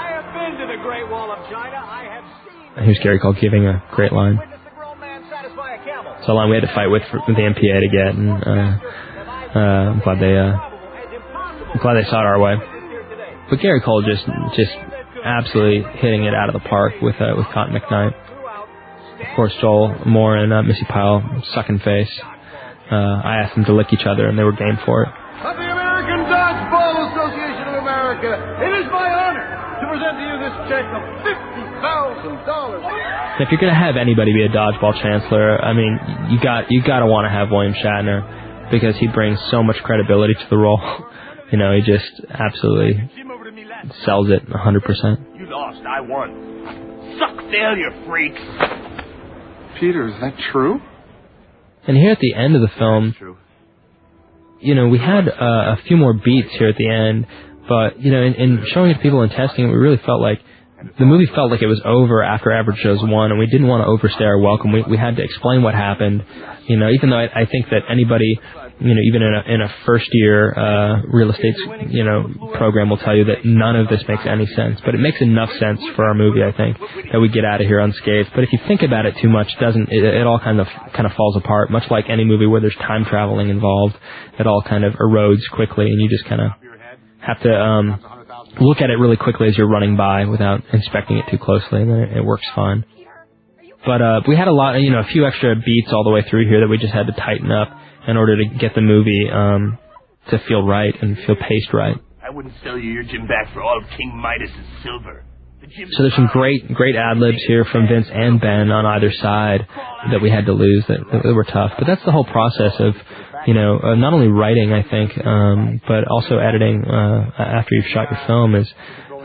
Here's Gary Cole giving a great line. It's a line we had to fight with the MPA to get, and I'm glad they saw it our way. But Gary Cole just absolutely hitting it out of the park with Cotton McKnight. Of course, Joel Moore and Missy Pyle sucking face. I asked them to lick each other, and they were game for it. Of the American Dodgeball Association of America, it is my honor to present to you this check of $50,000. If you're going to have anybody be a dodgeball chancellor, I mean, you got to want to have William Shatner, because he brings so much credibility to the role. He just absolutely sells it 100%. You lost, I won. Suck failure, freaks. Peter, is that true? And here at the end of the film, we had a few more beats here at the end, but, in showing it to people and testing it, we really felt like the movie felt like it was over after Average Joe's won, and we didn't want to overstay our welcome. We had to explain what happened, even though I think that anybody, even in a first-year real estate, program will tell you that none of this makes any sense. But it makes enough sense for our movie, I think, that we get out of here unscathed. But if you think about it too much, it all kind of falls apart. Much like any movie where there's time traveling involved, it all kind of erodes quickly, and you just kind of have to look at it really quickly as you're running by without inspecting it too closely, and then it works fine. But we had a few extra beats all the way through here that we just had to tighten up in order to get the movie to feel right and feel paced right. I wouldn't sell you your gym back for all of King Midas's silver. So there's some great ad-libs here from Vince and Ben on either side that we had to lose that were tough. But that's the whole process of, not only writing, I think, but also editing after you've shot your film is,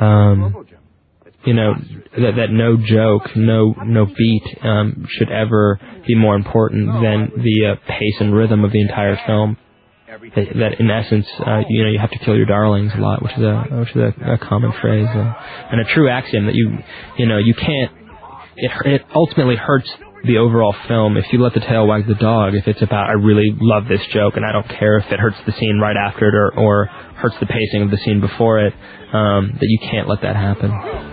that no joke, no beat should ever be more important than the pace and rhythm of the entire film. That in essence, you have to kill your darlings a lot, which is a common phrase and a true axiom that you can't. It ultimately hurts the overall film if you let the tail wag the dog. If it's about I really love this joke and I don't care if it hurts the scene right after it or hurts the pacing of the scene before it, that you can't let that happen.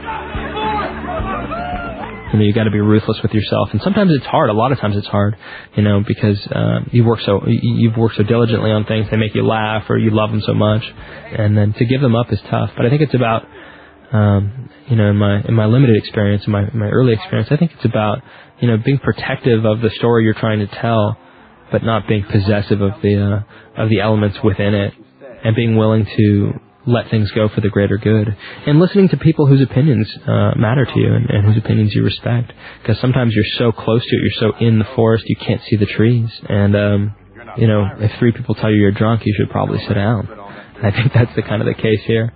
You got to be ruthless with yourself, and sometimes it's hard. A lot of times it's hard, because you've worked so diligently on things. They make you laugh, or you love them so much, and then to give them up is tough. But I think it's about, in my limited experience, in my early experience, I think it's about being protective of the story you're trying to tell, but not being possessive of the elements within it, and being willing to let things go for the greater good, and listening to people whose opinions matter to you and whose opinions you respect, because sometimes you're so close to it, you're so in the forest, you can't see the trees, and if 3 people tell you you're drunk, you should probably sit down. And I think that's the kind of the case here.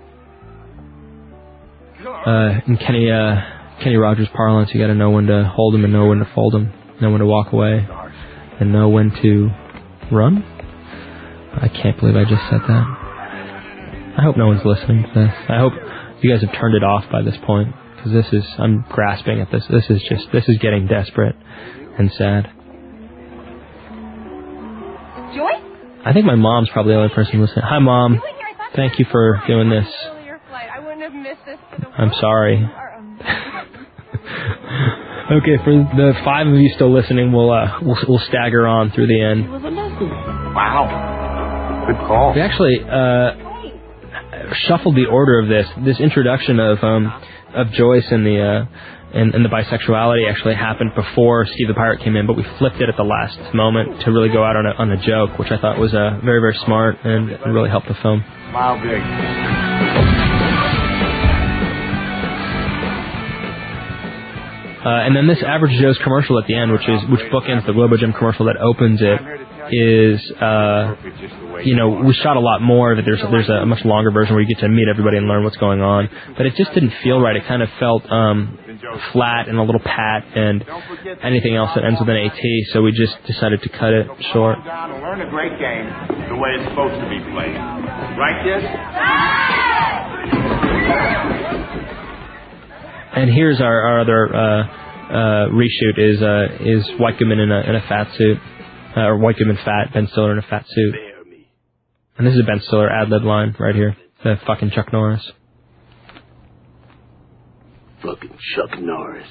In Kenny Rogers parlance, you got to know when to hold them and know when to fold them, know when to walk away, and know when to run. I can't believe I just said that. I hope no one's listening to this. I hope you guys have turned it off by this point, because I'm grasping at this. This is getting desperate and sad. Joyce? I think my mom's probably the only person listening. Hi, Mom. Thank you for doing this. I wouldn't have missed this. I'm sorry. Okay, for the 5 of you still listening, we'll stagger on through the end. Wow. Good call. We actually shuffled the order of this introduction of Joyce and the bisexuality actually happened before Steve the Pirate came in, but we flipped it at the last moment to really go out on a joke, which I thought was very, very smart and really helped the film. Smile big. And then this Average Joe's commercial at the end, which bookends the Globo Gym commercial that opens it, is we shot a lot more. That there's a much longer version where you get to meet everybody and learn what's going on, but it just didn't feel right. It kind of felt flat and a little pat, and anything else that ends with an AT. So we just decided to cut it short. Learn a great game the way it's supposed to be played, right, kids? And here's our other reshoot is White Goodman in a fat suit, or White Goodman fat, Ben Stiller in a fat suit. And this is a Ben Stiller ad-lib line right here. The fucking Chuck Norris. Fucking Chuck Norris.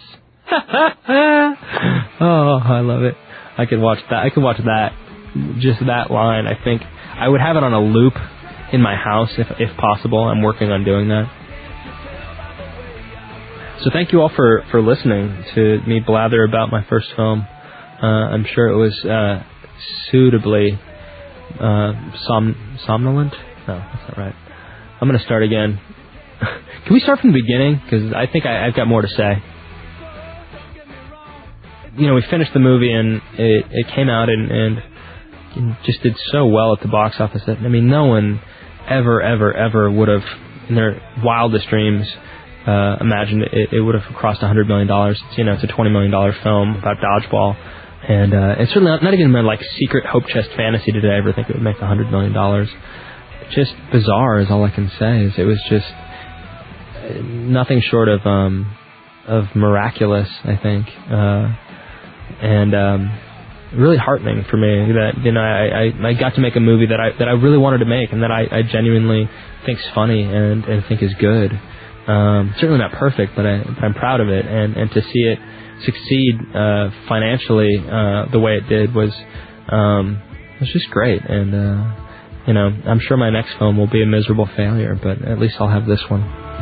Oh, I love it. I could watch that. Just that line. I think I would have it on a loop in my house if possible. I'm working on doing that. So thank you all for listening to me blather about my first film. I'm sure it was suitably somnolent. No, that's not right. I'm going to start again. Can we start from the beginning? Because I think I've got more to say. We finished the movie and it came out and just did so well at the box office that, no one ever would have, in their wildest dreams, imagined it would have crossed $100 million. It's a $20 million film about dodgeball. And it's certainly not even my secret hope chest fantasy did I ever think it would make $100 million. Just bizarre is all I can say. It was just nothing short of miraculous, I think, and really heartening for me that I got to make a movie that I really wanted to make and that I genuinely think's funny and think is good. Certainly not perfect, but I'm proud of it, and to see it succeed financially the way it did was just great, and I'm sure my next film will be a miserable failure, but at least I'll have this one.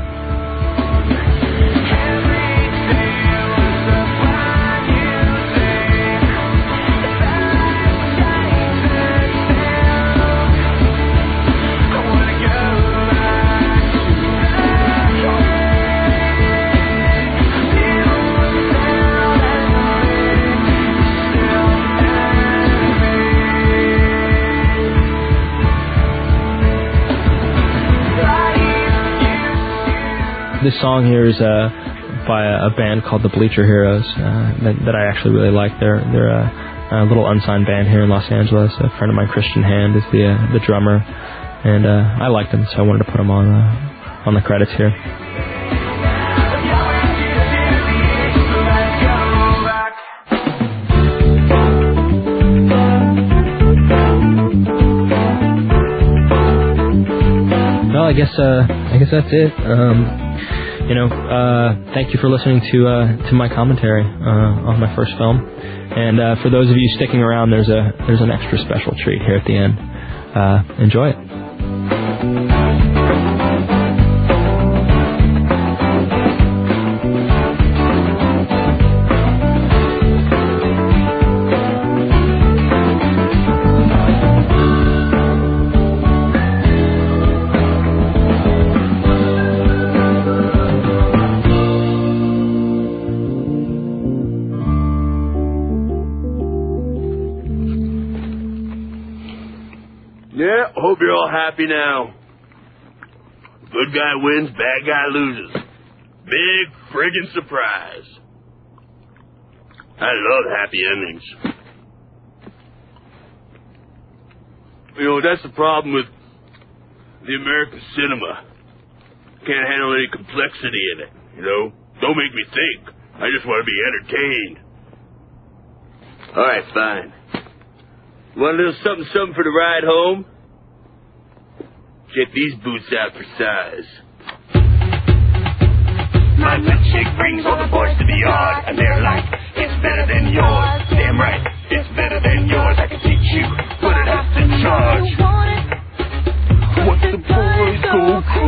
This song here is by a band called the Bleacher Heroes that I actually really like. They're a little unsigned band here in Los Angeles. A friend of mine, Christian Hand, is the drummer, and I liked them, so I wanted to put them on the credits here. Well, I guess that's it. Thank you for listening to my commentary on my first film. And for those of you sticking around, there's an extra special treat here at the end. Enjoy it. Yeah, hope you're all happy now. Good guy wins, bad guy loses. Big friggin' surprise. I love happy endings. That's the problem with the American cinema. Can't handle any complexity in it, Don't make me think. I just want to be entertained. All right, fine. Want a little something for the ride home? Check these boots out for size. My milkshake brings all the boys to the yard, and they're like, it's better than yours. Damn right, it's better than yours. I can teach you, but I'd have to charge. What the boys go